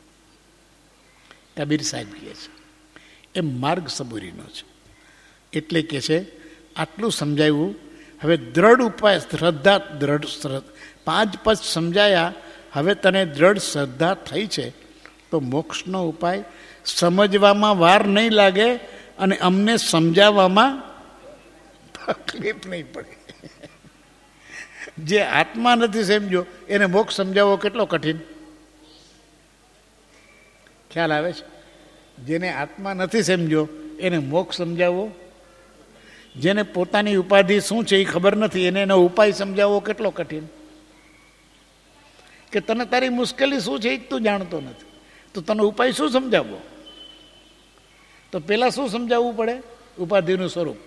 કબીર સાહેબ કહે છે. એ માર્ગ સબૂરીનો છે. એટલે કે છે આટલું સમજાવ્યું. હવે દ્રઢ ઉપાય શ્રદ્ધા, દ્રઢ પાંચ પદ સમજાયા. હવે તને દ્રઢ શ્રદ્ધા થઈ છે તો મોક્ષનો ઉપાય સમજવામાં વાર નહીં લાગે અને અમને સમજાવવામાં તકલીફ નહીં પડે. જે આત્મા નથી સમજો એને મોક્ષ સમજાવવો કેટલો કઠિન. ખ્યાલ આવે છે? જેને આત્મા નથી સમજો એને મોક્ષ સમજાવવો, જેને પોતાની ઉપાધિ શું છે એ ખબર નથી એને એનો ઉપાય સમજાવવો કેટલો કઠિન. કે તને તારી મુશ્કેલી શું છે એ તું જાણતો નથી તો તને ઉપાય શું સમજાવવો? તો પેલા શું સમજાવવું પડે? ઉપાધિનું સ્વરૂપ.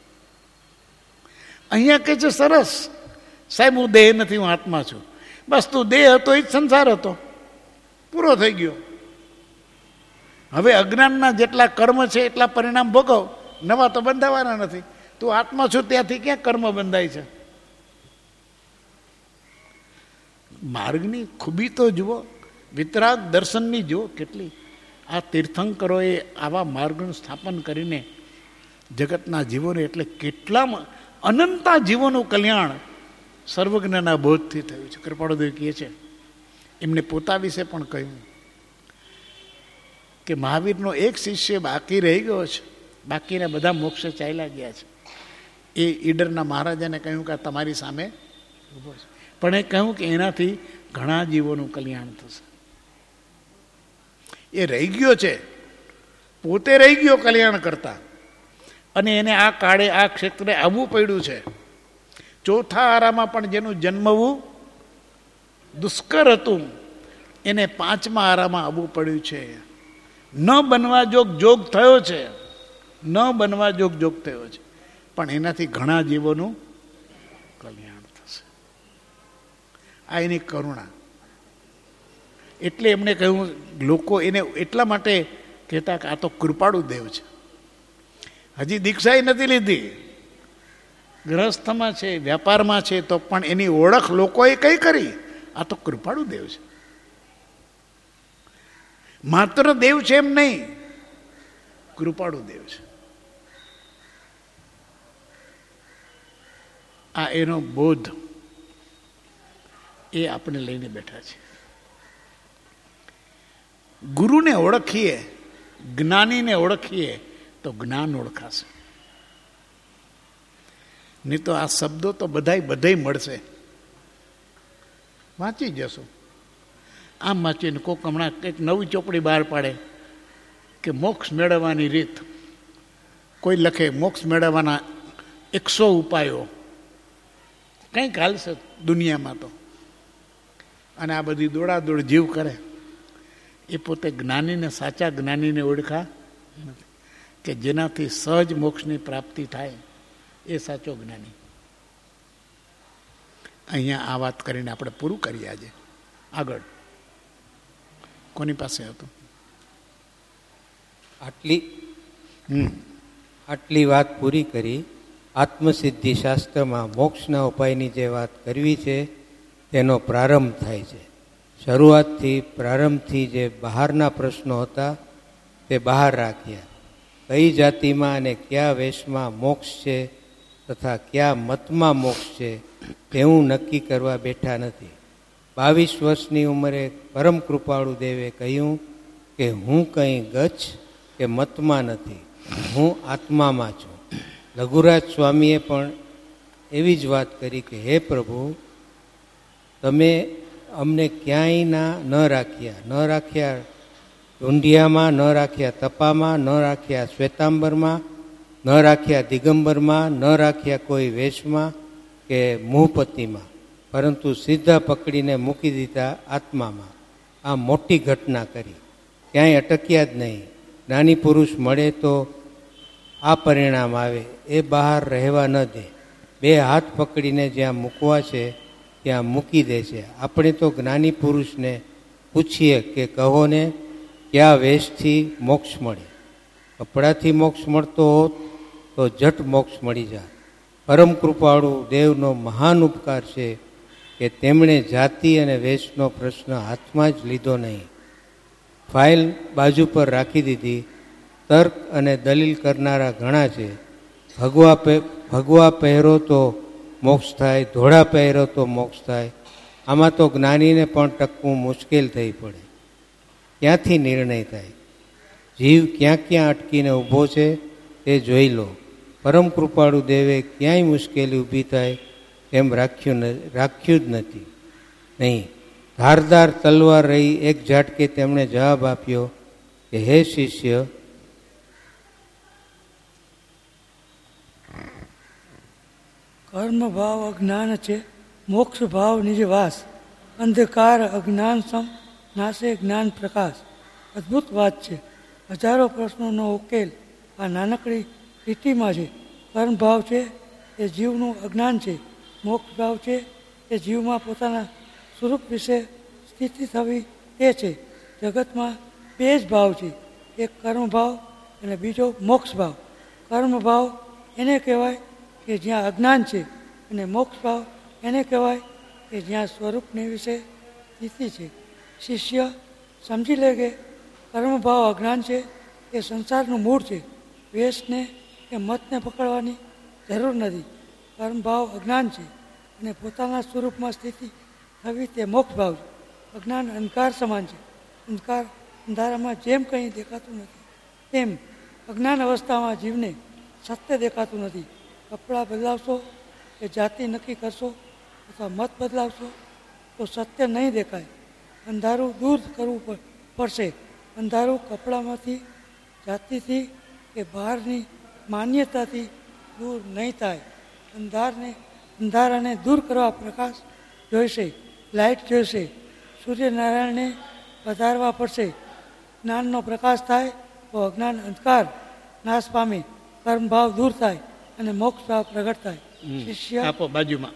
અહીંયા કે છે સરસ સાહેબ હું દેહ નથી, હું આત્મા છું. બસ તું દેહ હતો એ જ સંસાર હતો, પૂરો થઈ ગયો. હવે અજ્ઞાનના જેટલા કર્મ છે એટલા પરિણામ ભોગવ, નવા તો બંધાવાના નથી. તું આત્મા છું ત્યાંથી ક્યાં કર્મ બંધાય છે? માર્ગની ખૂબી તો જુઓ, વિતરાગ દર્શનની જુઓ કેટલી. આ તીર્થંકરોએ આવા માર્ગનું સ્થાપન કરીને જગતના જીવોને એટલે કેટલામાં અનંતા જીવોનું કલ્યાણ સર્વજ્ઞના બોધથી થયું છે. કૃપાળુદેવ કહે છે એમને પોતા વિશે પણ કહ્યું કે મહાવીરનો એક શિષ્ય બાકી રહી ગયો છે, બાકીના બધા મોક્ષે ચાલ્યા ગયા છે. એ ઈડરના મહારાજાને કહ્યું કે તમારી સામે ઊભો છે, પણ એ કહ્યું કે એનાથી ઘણા જીવોનું કલ્યાણ થશે. એ રહી ગયો છે, પોતે રહી ગયો કલ્યાણ કરતા, અને એને આ કાળે આ ક્ષેત્રે આવવું પડ્યું છે. ચોથા આરામાં પણ જેનું જન્મવું દુષ્કર હતું એને પાંચમા આરામાં આવવું પડ્યું છે. ન બનવા જોગ જોગ થયો છે, ન બનવા જોગ જોગ થયો છે, પણ એનાથી ઘણા જીવોનું કલ્યાણ થશે. આ એની કરુણા. એટલે એમણે કહ્યું, લોકો એને એટલા માટે કહેતા કે આ તો કૃપાળુ દેવ છે. હજી દીક્ષા નથી લીધી, ગ્રહસ્થમાં છે, વ્યાપારમાં છે, તો પણ એની ઓળખ લોકોએ કઈ કરી? આ તો કૃપાળુ દેવ છે. માત્ર દેવ છે એમ નહીં, કૃપાળુ દેવ છે. આ એનો બોધ એ આપણે લઈને બેઠા છે. ગુરુને ઓળખીએ, જ્ઞાનીને ઓળખીએ તો જ્ઞાન ઓળખાશે. નહીં તો આ શબ્દો તો બધાય બધાય મળશે, વાંચી જશો. આમ વાંચીને કોક હમણાં કંઈક નવી ચોપડી બહાર પાડે કે મોક્ષ મેળવવાની રીત, કોઈ લખે મોક્ષ મેળવવાના એકસો ઉપાયો, કંઈક હાલશે દુનિયામાં તો. અને આ બધી દોડાદોડ જીવ કરે એ પોતે જ્ઞાનીને, સાચા જ્ઞાનીને ઓળખા નથી કે જેનાથી સહજ મોક્ષની પ્રાપ્તિ થાય એ સાચો જ્ઞાની. અહીંયા આ વાત કરીને આપણે પૂરું કરીએ. આજે આગળ કોની પાસે હતું? આટલી હમ આટલી વાત પૂરી કરી. આત્મસિદ્ધિ શાસ્ત્રમાં મોક્ષના ઉપાયની જે વાત કરવી છે તેનો પ્રારંભ થાય છે. શરૂઆતથી પ્રારંભથી જે બહારના પ્રશ્નો હતા તે બહાર રાખ્યા. કઈ જાતિમાં અને કયા વેશમાં મોક્ષ છે તથા કયા મતમાં મોક્ષ છે તેવું નક્કી કરવા બેઠા નથી. બાવીસ વર્ષની ઉંમરે પરમ કૃપાળુ દેવે કહ્યું કે હું કંઈ ગચ્છ કે મતમાં નથી, હું આત્મામાં છું. લઘુરાજ સ્વામીએ પણ એવી જ વાત કરી કે હે પ્રભુ, તમે અમને ક્યાંય ન રાખ્યા, ન રાખ્યા ઢૂંઢિયામાં, ન રાખ્યા તપામાં, ન રાખ્યા શ્વેતાંબરમાં, ન રાખ્યા દિગંબરમાં, ન રાખ્યા કોઈ વેશમાં કે મુહપતિમાં, પરંતુ સીધા પકડીને મૂકી દીધા આત્મામાં. આ મોટી ઘટના કરી, ક્યાંય અટક્યા જ નહીં. જ્ઞાની પુરુષ મળે તો આ પરિણામ આવે, એ બહાર રહેવા ન દે. બે હાથ પકડીને જ્યાં મૂકવા છે ત્યાં મૂકી દે છે. આપણે તો જ્ઞાની પુરુષને પૂછીએ કે કહો ને કયા વેશથી મોક્ષ મળે. કપડાથી મોક્ષ મળતો હોત તો જટ મોક્ષ મળી જાય. પરમ કૃપાળુ દેવનો મહાન ઉપકાર છે કે તેમણે જાતિ અને વેશનો પ્રશ્ન હાથમાં જ લીધો નહીં, ફાઇલ બાજુ પર રાખી દીધી. તર્ક અને દલીલ કરનારા ઘણા છે. ભગવા ભગવા પહેરો તો મોક્ષ થાય, ધોળા પહેરો તો મોક્ષ થાય. આમાં તો જ્ઞાનીને પણ ટકવું મુશ્કેલ થઈ પડે. ક્યાંથી નિર્ણય થાય? જીવ ક્યાં ક્યાં અટકીને ઊભો છે તે જોઈ લો. પરમ કૃપાળુ દેવે ક્યાંય મુશ્કેલી ઊભી થાય એમ રાખ્યું રાખ્યું જ નથી નહીં. ધારદાર તલવાર રહી એક ઝાટકે તેમણે જવાબ આપ્યો કે હે શિષ્ય, કર્મ ભાવ અજ્ઞાન છે, મોક્ષ ભાવ નિજવાસ. અંધકાર અજ્ઞાન સમ, નાશે જ્ઞાન પ્રકાશ. અદ્ભુત વાત છે. હજારો પ્રશ્નોનો ઉકેલ આ નાનકડી લીટીમાં છે. કર્મ ભાવ છે એ જીવનું અજ્ઞાન છે. મોક્ષ ભાવ છે એ જીવમાં પોતાના સ્વરૂપ વિશે સ્થિતિ થવી તે છે. જગતમાં બે જ ભાવ છે, એક કર્મ ભાવ અને બીજો મોક્ષ ભાવ. કર્મ ભાવ એને કહેવાય કે જ્યાં અજ્ઞાન છે, અને મોક્ષ ભાવ એને કહેવાય કે જ્યાં સ્વરૂપની વિશે સ્થિતિ છે. શિષ્ય સમજી લે કે કર્મ ભાવ અજ્ઞાન છે એ સંસારનું મૂળ છે. વેશને કે મતને પકડવાની જરૂર નથી. કર્મ ભાવ અજ્ઞાન છે અને પોતાના સ્વરૂપમાં સ્થિતિ થવી તે મોક્ષ ભાવ છે. અજ્ઞાન અંધકાર સમાન છે. અંધકાર અંધારામાં જેમ કંઈ દેખાતું નથી તેમ અજ્ઞાન અવસ્થામાં જીવને સત્ય દેખાતું નથી. કપડાં બદલાવશો કે જાતિ નક્કી કરશો અથવા મત બદલાવશો તો સત્ય નહીં દેખાય. અંધારું દૂર કરવું પડશે. અંધારું કપડામાંથી, જાતિથી કે બહારની માન્યતાથી દૂર નહીં થાય. અંધારને અંધારાને દૂર કરવા પ્રકાશ જોઈશે, લાઇટ જોઈશે. સૂર્યનારાયણને વધારવા પડશે. જ્ઞાનનો પ્રકાશ થાય તો અજ્ઞાન અંધકાર નાશ પામે, કર્મભાવ દૂર થાય અને મોક્ષ ભાવ પ્રગટ થાય. શિષ્ય આપો બાજુમાં.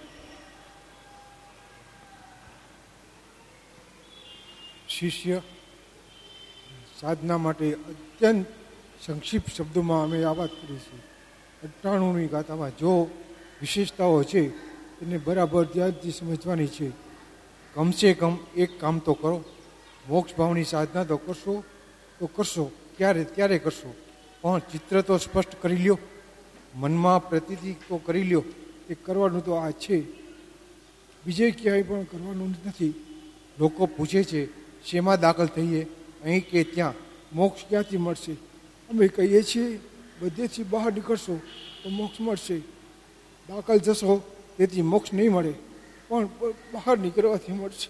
શિષ્ય સાધના માટે અત્યંત સંક્ષિપ્ત શબ્દોમાં અમે આ વાત કરી છે. અઠ્ઠાણુંની ગાથામાં જો વિશેષતાઓ છે એને બરાબર ધ્યાનથી સમજવાની છે. કમસે કમ એક કામ તો કરો, મોક્ષ ભાવની સાધના તો કરશો તો કરશો, ક્યારે ત્યારે કરશો, પણ ચિત્ર તો સ્પષ્ટ કરી લ્યો, મનમાં પ્રતીતિ તો કરી લ્યો એ કરવાનું તો આ છે, બીજે ક્યાંય પણ કરવાનું નથી. લોકો પૂછે છે શેમાં દાખલ થઈએ, અહીં કે ત્યાં, મોક્ષ ક્યાંથી મળશે? અમે કહીએ છીએ બધેથી બહાર નીકળશો તો મોક્ષ મળશે. દાખલ જશો તેથી મોક્ષ નહીં મળે, પણ બહાર નીકળવાથી મળશે.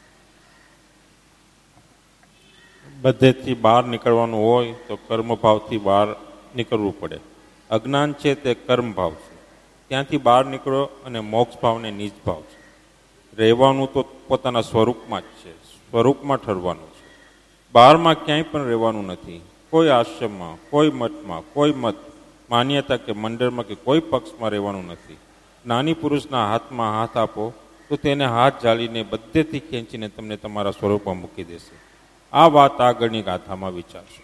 બધેથી બહાર નીકળવાનું હોય તો કર્મભાવથી બહાર નીકળવું પડે. અજ્ઞાન છે તે કર્મભાવ છે, ત્યાંથી બહાર નીકળો અને મોક્ષ ભાવને નિજ ભાવ છે. રહેવાનું તો પોતાના સ્વરૂપમાં જ છે, સ્વરૂપમાં ઠરવાનું છે. બહારમાં ક્યાંય પણ રહેવાનું નથી. કોઈ આશ્રમમાં, કોઈ મઠમાં, કોઈ મત માન્યતા કે મંડળમાં કે કોઈ પક્ષમાં રહેવાનું નથી. જ્ઞાની પુરુષના હાથમાં હાથ આપો તો તેને હાથ જાળીને બધેથી ખેંચીને તમને તમારા સ્વરૂપમાં મૂકી દેશે. આ વાત આગળની ગાથામાં વિચારશો.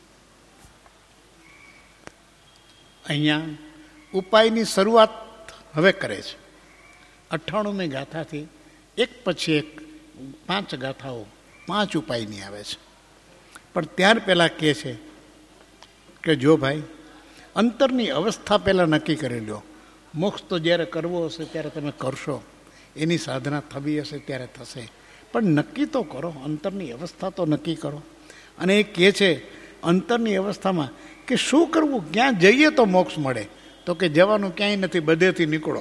અહીંયા ઉપાયની શરૂઆત હવે કરે છે. અઠ્ઠાણુંમી ગાથાથી એક પછી એક પાંચ ગાથાઓ પાંચ ઉપાયની આવે છે. પણ ત્યાર પહેલાં કહે છે કે જો ભાઈ, અંતરની અવસ્થા પહેલાં નક્કી કરી લો. મોક્ષ તો જ્યારે કરવો હશે ત્યારે તમે કરશો, એની સાધના થવી હશે ત્યારે થશે, પણ નક્કી તો કરો, અંતરની અવસ્થા તો નક્કી કરો. અને એ કહે છે અંતરની અવસ્થામાં કે શું કરવું, ક્યાં જઈએ તો મોક્ષ મળે? તો કે જવાનું ક્યાંય નથી, બધેથી નીકળો.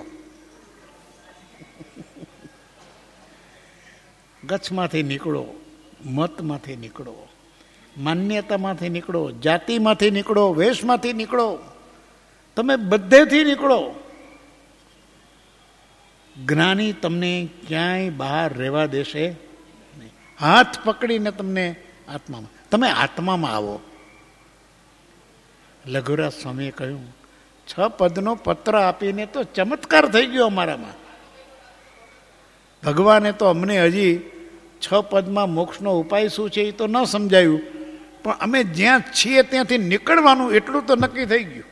ગચ્છમાંથી નીકળો, મતમાંથી નીકળો, માન્યતામાંથી નીકળો, જાતિમાંથી નીકળો, વેશમાંથી નીકળો, તમે બધેથી નીકળો. જ્ઞાની તમને ક્યાંય બહાર રહેવા દેશે નહીં. હાથ પકડીને તમને આત્મામાં, તમે આત્મામાં આવો. લઘુરાજ સ્વામીએ કહ્યું, છ પદનો પત્ર આપીને તો ચમત્કાર થઈ ગયો અમારામાં. ભગવાને તો અમને હજી છ પદમાં મોક્ષનો ઉપાય શું છે એ તો ન સમજાયું, પણ અમે જ્યાં છીએ ત્યાંથી નીકળવાનું એટલું તો નક્કી થઈ ગયું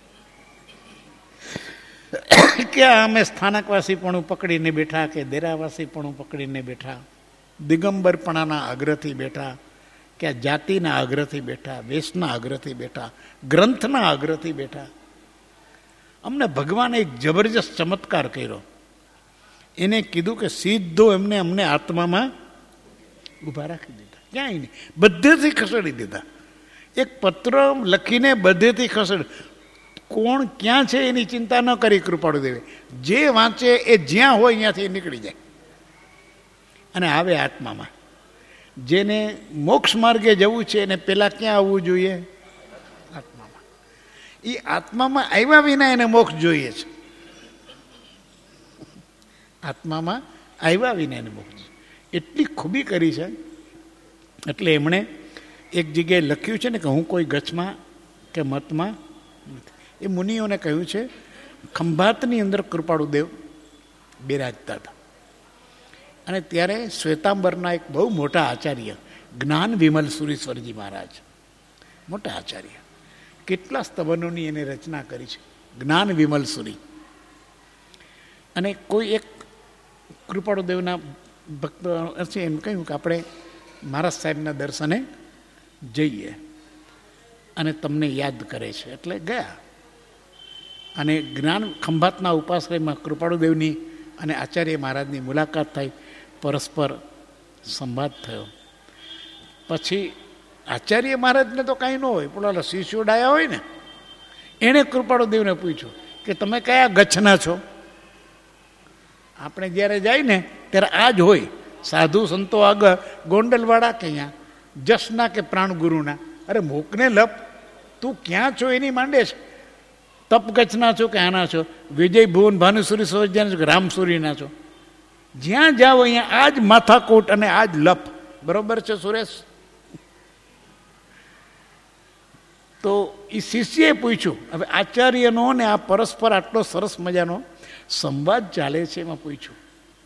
કે અમે સ્થાનકવાસી પણ પકડીને બેઠા કે દેરાવાસી પણ પકડીને બેઠા, દિગંબરપણાના આગ્રહથી બેઠા, કે જાતિના આગ્રહથી બેઠા, વેશના આગ્રહથી બેઠા, ગ્રંથના આગ્રહથી બેઠા. અમને ભગવાને એક જબરજસ્ત ચમત્કાર કર્યો. એને કીધું કે સીધો એમને અમને આત્મામાં ઊભા રાખી દીધા, ક્યાંય નહીં, બધેથી ખસેડી દીધા. એક પત્ર લખીને બધેથી ખસેડ. કોણ ક્યાં છે એની ચિંતા ન કરી કૃપાળુ દેવે. જે વાંચે એ જ્યાં હોય ત્યાંથી નીકળી જાય અને આવે આત્મામાં. જેને મોક્ષ માર્ગે જવું છે એને પેલા ક્યાં આવવું જોઈએ? આત્મામાં. એ આત્મામાં આવ્યા વિના એને મોક્ષ જોઈએ છે. આત્મામાં આવ્યા વિના એને મોક્ષ. એટલી ખૂબી કરી છે. એટલે એમણે એક જગ્યાએ લખ્યું છે ને કે હું કોઈ ગચ્છમાં કે મતમાં નથી. એ મુનિઓને કહ્યું છે. ખંભાતની અંદર કૃપાળુ દેવ બિરાજતા હતા અને ત્યારે શ્વેતાંબરના એક બહુ મોટા આચાર્ય જ્ઞાન વિમલ સુરીશ્વરજી મહારાજ, મોટા આચાર્ય, કેટલા સ્તવનોની એને રચના કરી છે, જ્ઞાન વિમલ સુરી. અને કોઈ એક કૃપાળુ દેવના ભક્ત હશે એમ કહ્યું કે આપણે મહારાજ સાહેબના દર્શને જઈએ, અને તમને યાદ કરે છે. એટલે ગયા અને જ્ઞાન ખંભાતના ઉપાશ્રયમાં કૃપાળુ દેવની અને આચાર્ય મહારાજની મુલાકાત થઈ, પરસ્પર સંવાદ થયો. પછી આચાર્ય મહારાજને તો કાંઈ ન હોય, પણ ઓલા શિષ્યો ડાયા હોય ને, એણે કૃપાળુ દેવને પૂછ્યું કે તમે કયા ગચ્છના છો? આપણે જ્યારે જાય ને ત્યારે આ જ હોય, સાધુ સંતો આગળ ગોંડલવાળા કે અહીંયા જસના કે પ્રાણગુરુના. અરે મોકને લપ, તું ક્યાં છો એની માંડે છે. તપગચ્છના છો કે આના છો? વિજય ભુવન ભાનુસુરી સૌજ્યાના છો કે રામસુરીના છો? જ્યાં જાઓ અહીંયા આ જ માથાકોટ અને આ જ લપ. બરોબર છે સુરેશ? તો એ શિષ્યએ પૂછ્યું. હવે આચાર્યનો ને આ પરસ્પર આટલો સરસ મજાનો સંવાદ ચાલે છે, એમાં પૂછ્યું.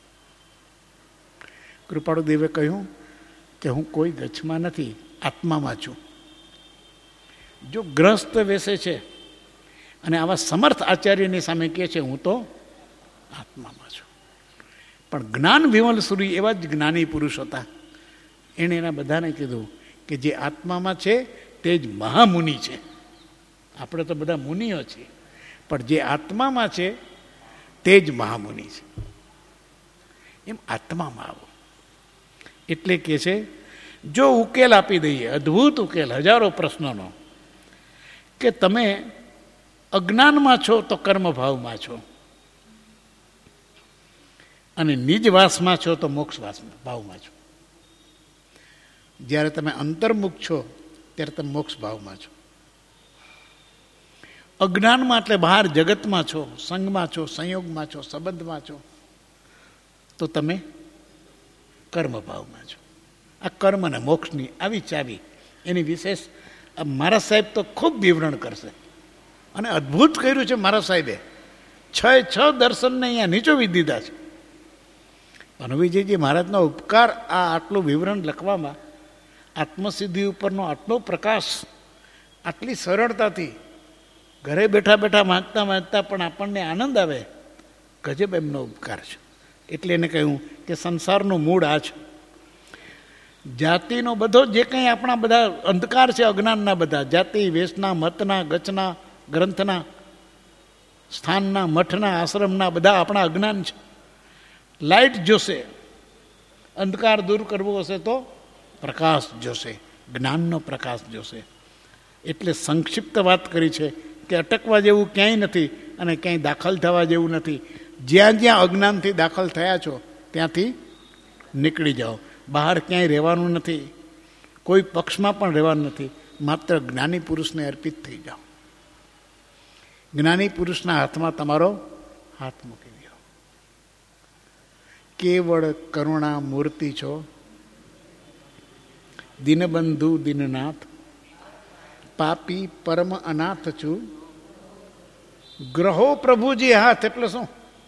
કૃપાળુ દેવે કહ્યું કે હું કોઈ ગચ્છમાં નથી, આત્મામાં છું. જો ગ્રસ્ત વેસે છે અને આવા સમર્થ આચાર્યની સામે કહે છે હું તો આત્મામાં છું. પણ જ્ઞાન વિમલ સુરી એવા જ જ્ઞાની પુરુષ હતા. એણે એના બધાને કીધું કે જે આત્મામાં છે તે જ મહામુનિ છે. આપણે તો બધા મુનિઓ છીએ, પણ જે આત્મામાં છે તે જ મહામુનિ છે. એમ આત્મામાં આવો. એટલે કે છે જો ઉકેલ આપી દઈએ, અદ્ભુત ઉકેલ હજારો પ્રશ્નોનો, કે તમે અજ્ઞાનમાં છો તો કર્મભાવમાં છો, અને નિજવાસમાં છો તો મોક્ષવાસમાં ભાવમાં છો. જ્યારે તમે અંતર્મુખ છો ત્યારે તમે મોક્ષ ભાવમાં છો. અજ્ઞાનમાં એટલે બહાર જગતમાં છો, સંગમાં છો, સંયોગમાં છો, સંબંધમાં છો, તો તમે કર્મભાવમાં છો. આ કર્મ અને મોક્ષની આવી ચાવી, એની વિશેષ મારા સાહેબ તો ખૂબ વિવરણ કરશે. અને અદ્ભુત કર્યું છે મારા સાહેબે. છ છ દર્શનને અહીંયા નીચોવી દીધા છે. અનુવિજયજી મહારાજનો ઉપકાર આ આટલું વિવરણ લખવામાં, આત્મસિદ્ધિ ઉપરનો આટલો પ્રકાશ આટલી સરળતાથી ઘરે બેઠા બેઠા વાંચતા વાંચતા પણ આપણને આનંદ આવે, ગજબ એમનો ઉપકાર છે. એટલે એને કહ્યું કે સંસારનું મૂળ આ છે. જાતિનો બધો જે કંઈ આપણા બધા અંધકાર છે, અજ્ઞાનના બધા જાતિ વેશના, મતના, ગચના, ગ્રંથના, સ્થાનના, મઠના, આશ્રમના બધા આપણા અજ્ઞાન છે. લાઇટ જોશે, અંધકાર દૂર કરવો હશે તો પ્રકાશ જોશે, જ્ઞાનનો પ્રકાશ જોશે. એટલે સંક્ષિપ્ત વાત કરી છે કે અટકવા જેવું ક્યાંય નથી અને ક્યાંય દાખલ થવા જેવું નથી. જ્યાં જ્યાં અજ્ઞાનથી દાખલ થયા છો ત્યાંથી નીકળી જાઓ. બહાર ક્યાંય રહેવાનું નથી, કોઈ પક્ષમાં પણ રહેવાનું નથી. માત્ર જ્ઞાની પુરુષને અર્પિત થઈ જાઓ. જ્ઞાની પુરુષના હાથમાં તમારો હાથ મૂકી દો. કેવળ કરુણા મૂર્તિ છો, દીનબંધુ દીનનાથ, પાપી પરમ અનાથ છું, ગ્રહો પ્રભુજી હાથ. એટલે શું?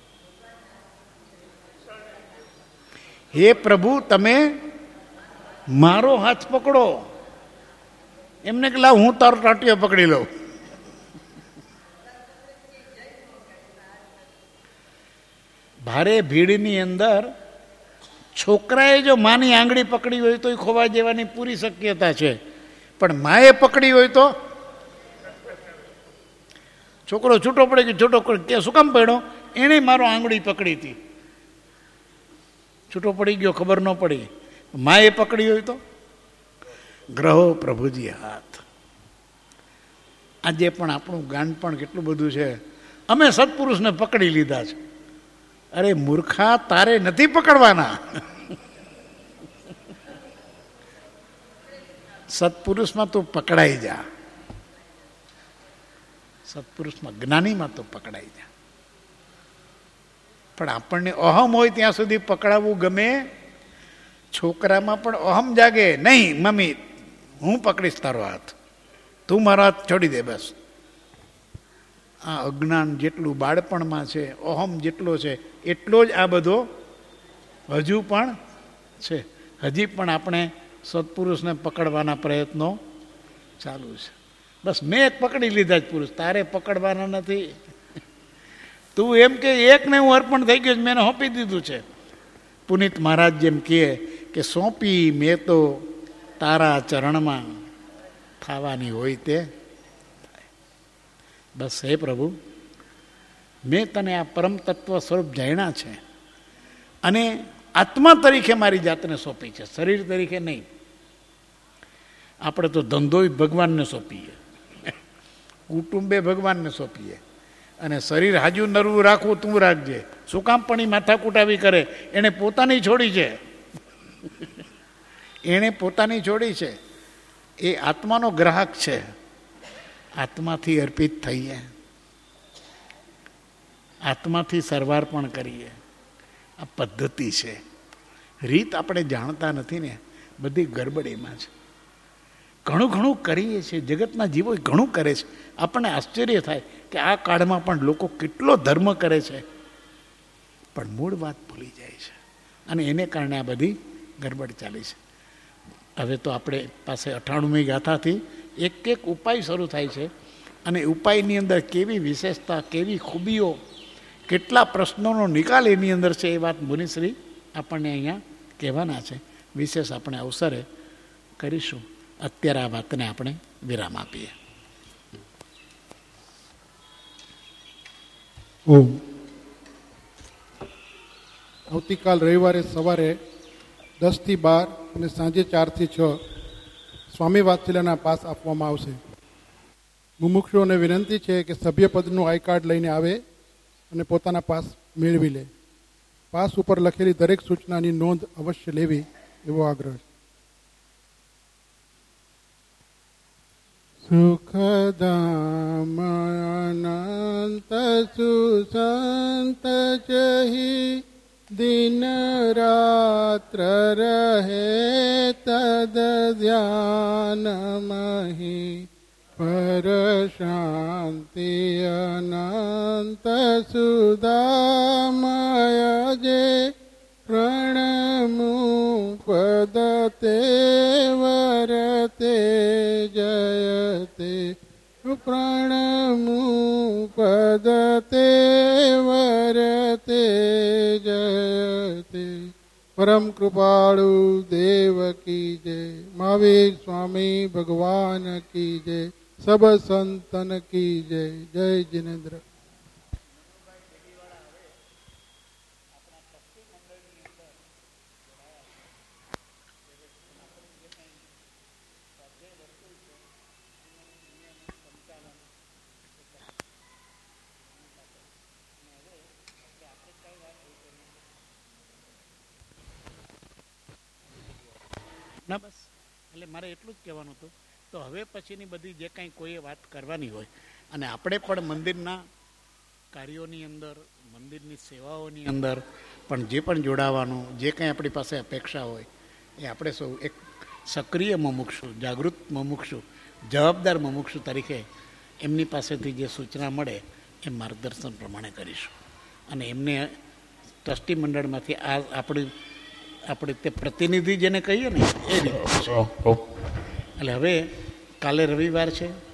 હે પ્રભુ, તમે મારો હાથ પકડો. એમને કે લાવ હું તારો ટાંટિયો પકડી લઉં. ભારે ભીડની અંદર છોકરાએ જો માની આંગળી પકડી હોય તો એ ખોવા જવાની પૂરી શક્યતા છે, પણ માએ પકડી હોય તો છોકરો છૂટો પડે કે છૂટો કે શું કામ પડ્યો? એણે મારો આંગળી પકડી હતી, છૂટો પડી ગયો, ખબર ન પડી. માએ પકડી હોય તો ગ્રહો પ્રભુજી હાથ. આજે પણ આપણું ગાન પણ કેટલું બધું છે, અમે સત્પુરુષને પકડી લીધા છે. અરે મૂર્ખા, તારે નથી પકડવાના. સત્પુરુષમાં તું પકડાઈ જા, સત્પુરુષમાં જ્ઞાનીમાં તો પકડાઈ જા. પણ આપણને અહમ હોય ત્યાં સુધી પકડાવવું ગમે. છોકરામાં પણ અહમ જાગે, નહીં મમ્મી હું પકડીશ તારો હાથ, તું મારો હાથ છોડી દે બસ. આ અજ્ઞાન જેટલું બાળપણમાં છે, અહમ જેટલો છે, એટલો જ આ બધો હજુ પણ છે. હજી પણ આપણે સત્પુરુષને પકડવાના પ્રયત્નો ચાલુ છે. બસ મેં એક પકડી લીધા જ પુરુષ, તારે પકડવાના નથી. તું એમ કે એકને હું અર્પણ થઈ ગયો, મેં સોંપી દીધું છે. પુનિત મહારાજ જેમ કહે કે સોંપી મેં તો તારા ચરણમાં, થવાની હોય તે. બસ હે પ્રભુ, મેં તને આ પરમ તત્વ સ્વરૂપ જાણ્યા છે અને આત્મા તરીકે મારી જાતને સોંપી છે, શરીર તરીકે નહીં. આપણે તો ધંધો ભગવાનને સોંપીએ, કુટુંબે ભગવાનને સોંપીએ, અને શરીર હાજુ નરવું રાખવું તું રાખજે. શું કામ પણ એ માથાકૂટ આવી કરે? એણે પોતાની છોડી છે, એણે પોતાની છોડી છે. એ આત્માનો ગ્રાહક છે. આત્માથી અર્પિત થઈએ, આત્માથી સરવાર પણ કરીએ. આ પદ્ધતિ છે. રીત આપણે જાણતા નથી ને, બધી ગરબડીમાં છે. ઘણું ઘણું કરીએ છીએ, જગતના જીવો ઘણું કરે છે. આપણને આશ્ચર્ય થાય કે આ કાળમાં પણ લોકો કેટલો ધર્મ કરે છે, પણ મૂળ વાત ભૂલી જાય છે, અને એને કારણે આ બધી ગરબડ ચાલી છે. હવે તો આપણે પાસે અઠાણુંમી ગાથાથી એક એક ઉપાય શરૂ થાય છે, અને ઉપાયની અંદર કેવી વિશેષતા, કેવી ખૂબીઓ, કેટલા પ્રશ્નોનો નિકાલ એની અંદર છે, એ વાત મુનિશ્રી આપણને અહીંયા કહેવાના છે. વિશેષ આપણે અવસરે કરીશું. અત્યારે આ વાતને આપણે વિરામ આપીએ. ઓમ આવતીકાલ રવિવારે સવારે દસથી બાર અને સાંજે ચારથી છ સ્વામી વાત્સલ્યના પાસ આપવામાં આવશે. મુમુક્ષુઓને વિનંતી છે કે સભ્યપદનું આઈ કાર્ડ લઈને આવે અને પોતાના પાસ મેળવી લે. પાસ ઉપર લખેલી દરેક સૂચનાની નોંધ અવશ્ય લેવી એવો આગ્રહ છે. સુખધામ અનંત સુસંત ચહી દિન રાત્ર રહે તદ ધ્યાન મહી પર શાંતિ અનંત સુદામય જે પ્રણમુ પદતે વરતે જયતે પ્રણમુ પદતે વરતે જયતે. પરમ કૃપાળુ દેવ કી જય. મહાવીર સ્વામી ભગવાન કી જય. સબ સંતન કી જય. જય જિનેન્દ્ર. ના બસ એટલે મારે એટલું જ કહેવાનું હતું. તો હવે પછીની બધી જે કાંઈ કોઈએ વાત કરવાની હોય અને આપણે પણ મંદિરના કાર્યોની અંદર, મંદિરની સેવાઓની અંદર પણ જે પણ જોડાવાનું, જે કાંઈ આપણી પાસે અપેક્ષા હોય એ આપણે સૌ એક સક્રિય મુમુક્ષુ, જાગૃત મુમુક્ષુ, જવાબદાર મુમુક્ષુ તરીકે એમની પાસેથી જે સૂચના મળે એ માર્ગદર્શન પ્રમાણે કરીશું. અને એમને ટ્રસ્ટી મંડળમાંથી આ આપણી આપણે તે પ્રતિનિધિ જેને કહીએ ને એ રીતે. એટલે હવે કાલે રવિવાર છે.